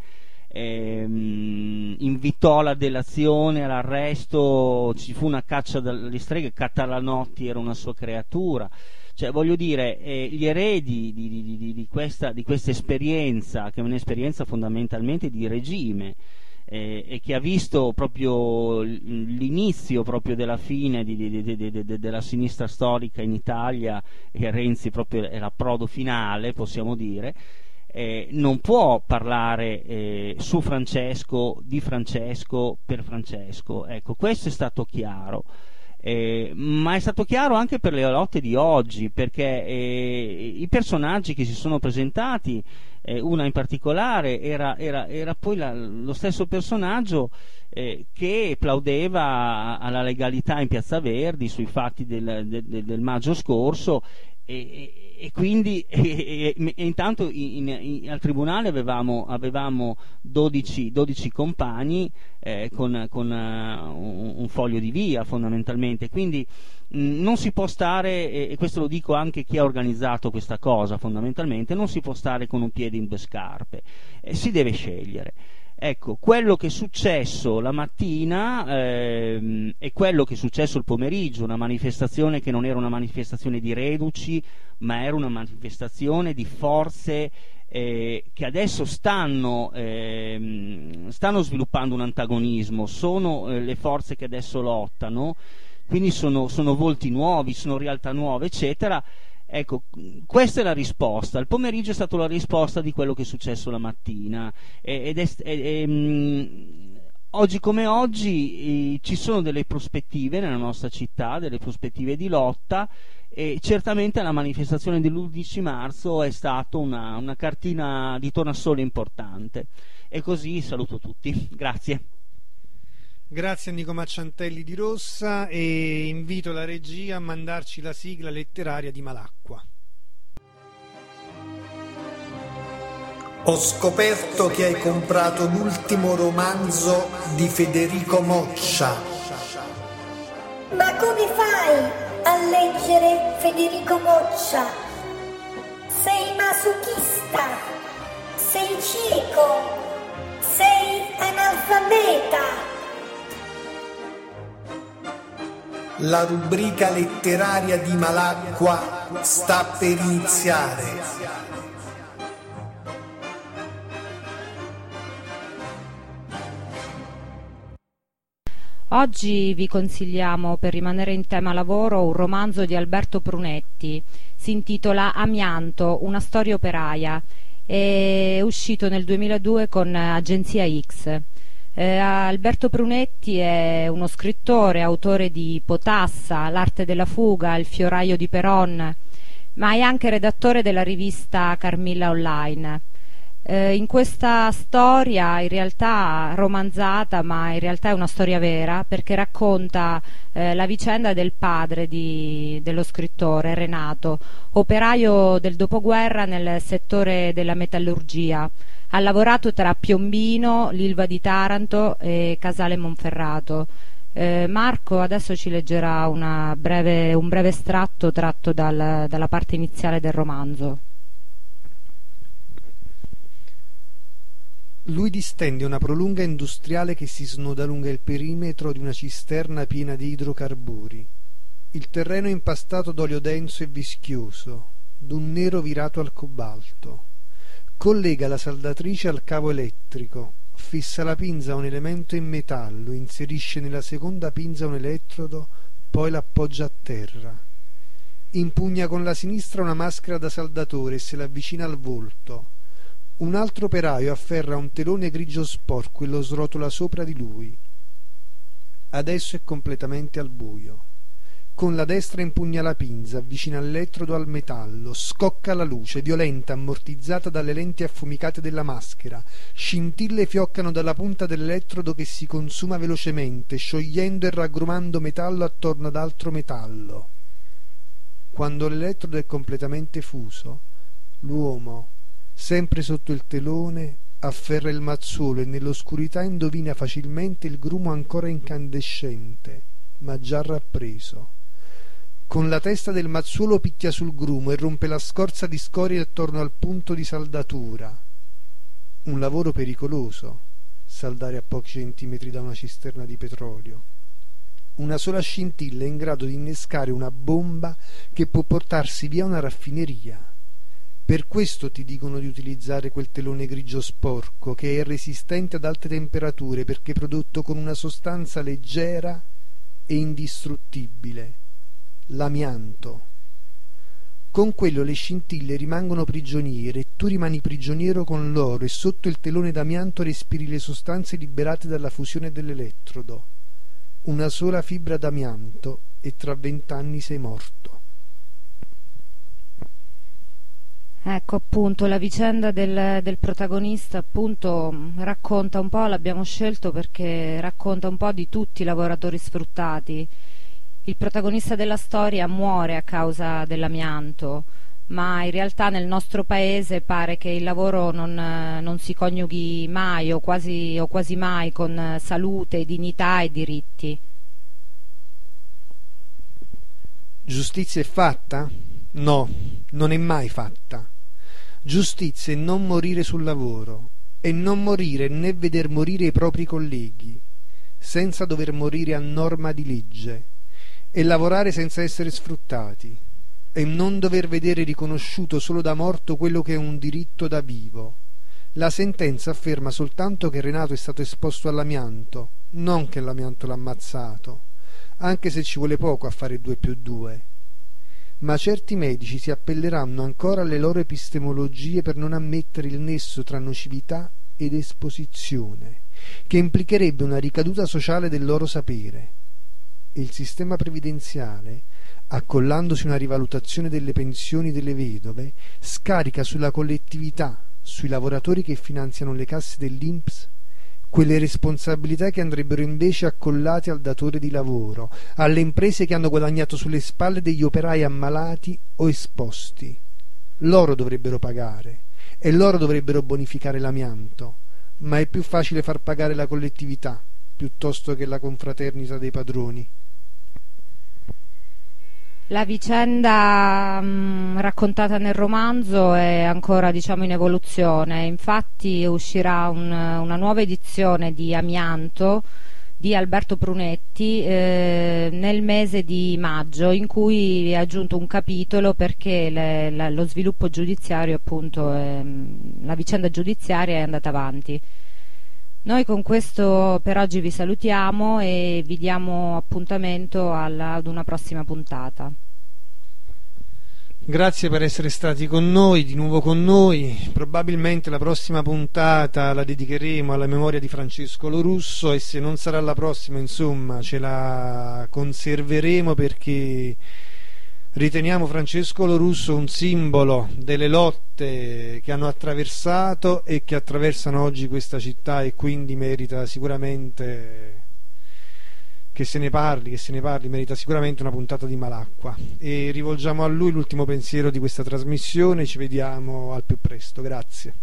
invitò alla delazione, all'arresto, ci fu una caccia dalle streghe, Catalanotti era una sua creatura. Cioè, voglio dire, gli eredi di questa esperienza, che è un'esperienza fondamentalmente di regime, e che ha visto proprio l'inizio proprio della fine della sinistra storica in Italia, e Renzi proprio è l'approdo finale, possiamo dire, non può parlare su Francesco, di Francesco, per Francesco. Ecco, questo è stato chiaro. Ma è stato chiaro anche per le lotte di oggi, perché i personaggi che si sono presentati, una in particolare era poi lo stesso personaggio che plaudeva alla legalità in Piazza Verdi sui fatti del maggio scorso, e quindi intanto al tribunale avevamo 12 compagni con un foglio di via fondamentalmente, quindi non si può stare, e questo lo dico anche a chi ha organizzato questa cosa, fondamentalmente non si può stare con un piede in due scarpe, si deve scegliere. Ecco, quello che è successo la mattina e quello che è successo il pomeriggio, una manifestazione che non era una manifestazione di reduci, ma era una manifestazione di forze che adesso stanno sviluppando un antagonismo, sono le forze che adesso lottano, quindi sono volti nuovi, sono realtà nuove, eccetera. Ecco, questa è la risposta. Il pomeriggio è stata la risposta di quello che è successo la mattina, oggi come oggi ci sono delle prospettive nella nostra città, delle prospettive di lotta, e certamente la manifestazione dell'11 marzo è stata una cartina di tornasole importante. E così saluto tutti, grazie. Grazie a Nico Macciantelli di Rossa, e invito la regia a mandarci la sigla letteraria di Malacqua. Ho scoperto che hai comprato l'ultimo romanzo di Federico Moccia. Ma come fai a leggere Federico Moccia? Sei masochista, sei cieco, sei analfabeta. La rubrica letteraria di Malacqua sta per iniziare. Oggi vi consigliamo, per rimanere in tema lavoro, un romanzo di Alberto Prunetti. Si intitola Amianto, una storia operaia. È uscito nel 2002 con Agenzia X. Alberto Prunetti è uno scrittore, autore di Potassa, L'arte della fuga, Il fioraio di Peron, ma è anche redattore della rivista Carmilla Online. In questa storia, in realtà romanzata, ma in realtà è una storia vera, perché racconta la vicenda del padre dello scrittore, Renato, operaio del dopoguerra nel settore della metallurgia. Ha lavorato tra Piombino, l'Ilva di Taranto e Casale Monferrato. Marco adesso ci leggerà un breve estratto tratto dalla parte iniziale del romanzo. Lui distende una prolunga industriale che si snoda lungo il perimetro di una cisterna piena di idrocarburi. Il terreno è impastato d'olio denso e vischioso, d'un nero virato al cobalto. Collega la saldatrice al cavo elettrico, fissa la pinza a un elemento in metallo, inserisce nella seconda pinza un elettrodo, poi l'appoggia a terra. Impugna con la sinistra una maschera da saldatore e se l'avvicina al volto. Un altro operaio afferra un telone grigio sporco e lo srotola sopra di lui. Adesso è completamente al buio. Con la destra impugna la pinza, avvicina l'elettrodo al metallo, scocca la luce, violenta, ammortizzata dalle lenti affumicate della maschera. Scintille fioccano dalla punta dell'elettrodo che si consuma velocemente, sciogliendo e raggrumando metallo attorno ad altro metallo. Quando l'elettrodo è completamente fuso, l'uomo, sempre sotto il telone, afferra il mazzuolo e nell'oscurità indovina facilmente il grumo ancora incandescente, ma già rappreso. Con la testa del mazzuolo picchia sul grumo e rompe la scorza di scorie attorno al punto di saldatura. Un lavoro pericoloso, saldare a pochi centimetri da una cisterna di petrolio. Una sola scintilla è in grado di innescare una bomba che può portarsi via una raffineria. Per questo ti dicono di utilizzare quel telone grigio sporco, che è resistente ad alte temperature perché prodotto con una sostanza leggera e indistruttibile, l'amianto. Con quello le scintille rimangono prigioniere e tu rimani prigioniero con loro, e sotto il telone d'amianto respiri le sostanze liberate dalla fusione dell'elettrodo. Una sola fibra d'amianto e tra 20 anni sei morto. Ecco, appunto, la vicenda del protagonista, appunto, racconta un po', l'abbiamo scelto perché racconta un po' di tutti i lavoratori sfruttati. Il protagonista della storia muore a causa dell'amianto, ma in realtà nel nostro paese pare che il lavoro non si coniughi mai o quasi mai con salute, dignità e diritti. Giustizia è fatta? No, non è mai fatta. Giustizia è non morire sul lavoro, e non morire né veder morire i propri colleghi, senza dover morire a norma di legge, e lavorare senza essere sfruttati, e non dover vedere riconosciuto solo da morto quello che è un diritto da vivo. La sentenza afferma soltanto che Renato è stato esposto all'amianto, non che l'amianto l'ha ammazzato, anche se ci vuole poco a fare 2+2. Ma certi medici si appelleranno ancora alle loro epistemologie per non ammettere il nesso tra nocività ed esposizione, che implicherebbe una ricaduta sociale del loro sapere. E il sistema previdenziale, accollandosi una rivalutazione delle pensioni delle vedove, scarica sulla collettività, sui lavoratori che finanziano le casse dell'INPS, quelle responsabilità che andrebbero invece accollate al datore di lavoro, alle imprese che hanno guadagnato sulle spalle degli operai ammalati o esposti. Loro dovrebbero pagare e loro dovrebbero bonificare l'amianto, ma è più facile far pagare la collettività piuttosto che la confraternita dei padroni. La vicenda raccontata nel romanzo è ancora, in evoluzione. Infatti uscirà una nuova edizione di Amianto di Alberto Prunetti nel mese di maggio, in cui è aggiunto un capitolo perché lo sviluppo giudiziario, appunto, la vicenda giudiziaria è andata avanti. Noi con questo per oggi vi salutiamo e vi diamo appuntamento ad una prossima puntata. Grazie per essere stati con noi, di nuovo con noi. Probabilmente la prossima puntata la dedicheremo alla memoria di Francesco Lorusso, e se non sarà la prossima, insomma, ce la conserveremo perché riteniamo Francesco Lorusso un simbolo delle lotte che hanno attraversato e che attraversano oggi questa città, e quindi merita sicuramente che se ne parli, merita sicuramente una puntata di Malacqua. E rivolgiamo a lui l'ultimo pensiero di questa trasmissione. Ci vediamo al più presto, grazie.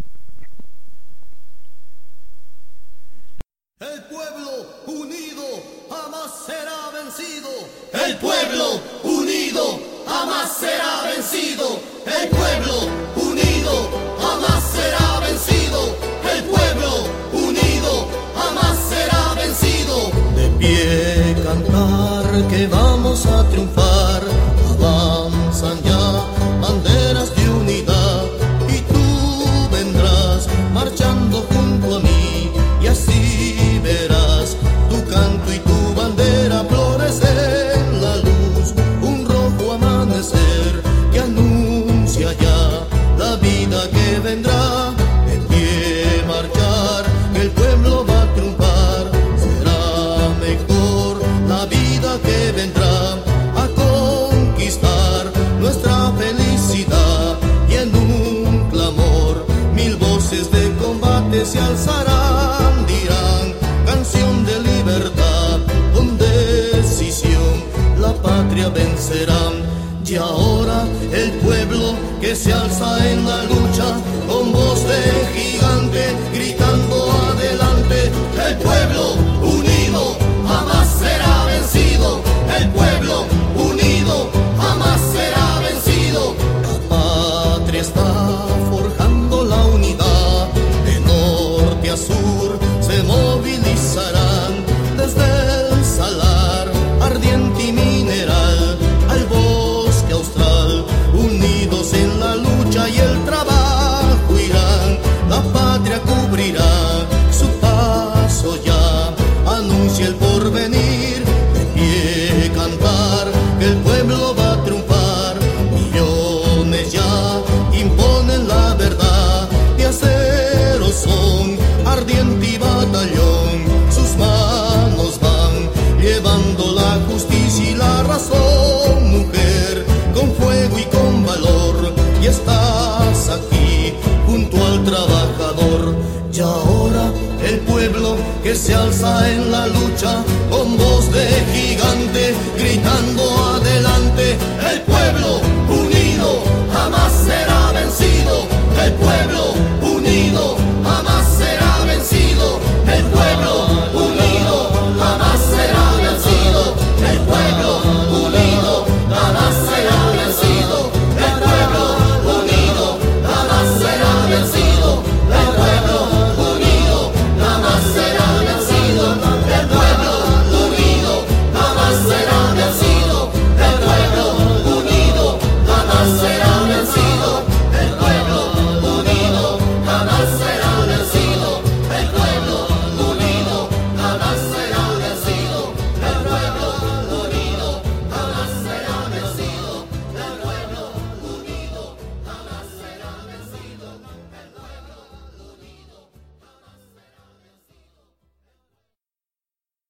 El pueblo unido jamás será vencido. El pueblo unido jamás será vencido. El pueblo unido jamás será vencido. El pueblo unido jamás será vencido. De pie cantar que vamos a triunfar. Avanzan ya banderas de unidad y tú vendrás marchando junto a mí, y así verás tu canto y tu bandera florecer en la luz, un rojo amanecer que anuncia ya la vida que vendrá. De pie marchar, que el pueblo va a triunfar, será mejor la vida que vendrá, a conquistar nuestra felicidad, y en un clamor 1000 voces de combate se alzarán, dirán canción de libertad, con decisión la patria vencerán. Y ahora el pueblo que se alza en la lucha, con voz de gigante, gritando adelante. El pueblo unido jamás será vencido. El pueblo unido jamás será vencido. La patria está forjando la unidad, de norte a sur se movilizarán, desde el salar ardiente y mineral al bosque austral, unidos en la lucha y defendiendo la justicia y la razón, mujer, con fuego y con valor, y estás aquí junto al trabajador. Y ahora el pueblo que se alza en la lucha con voz de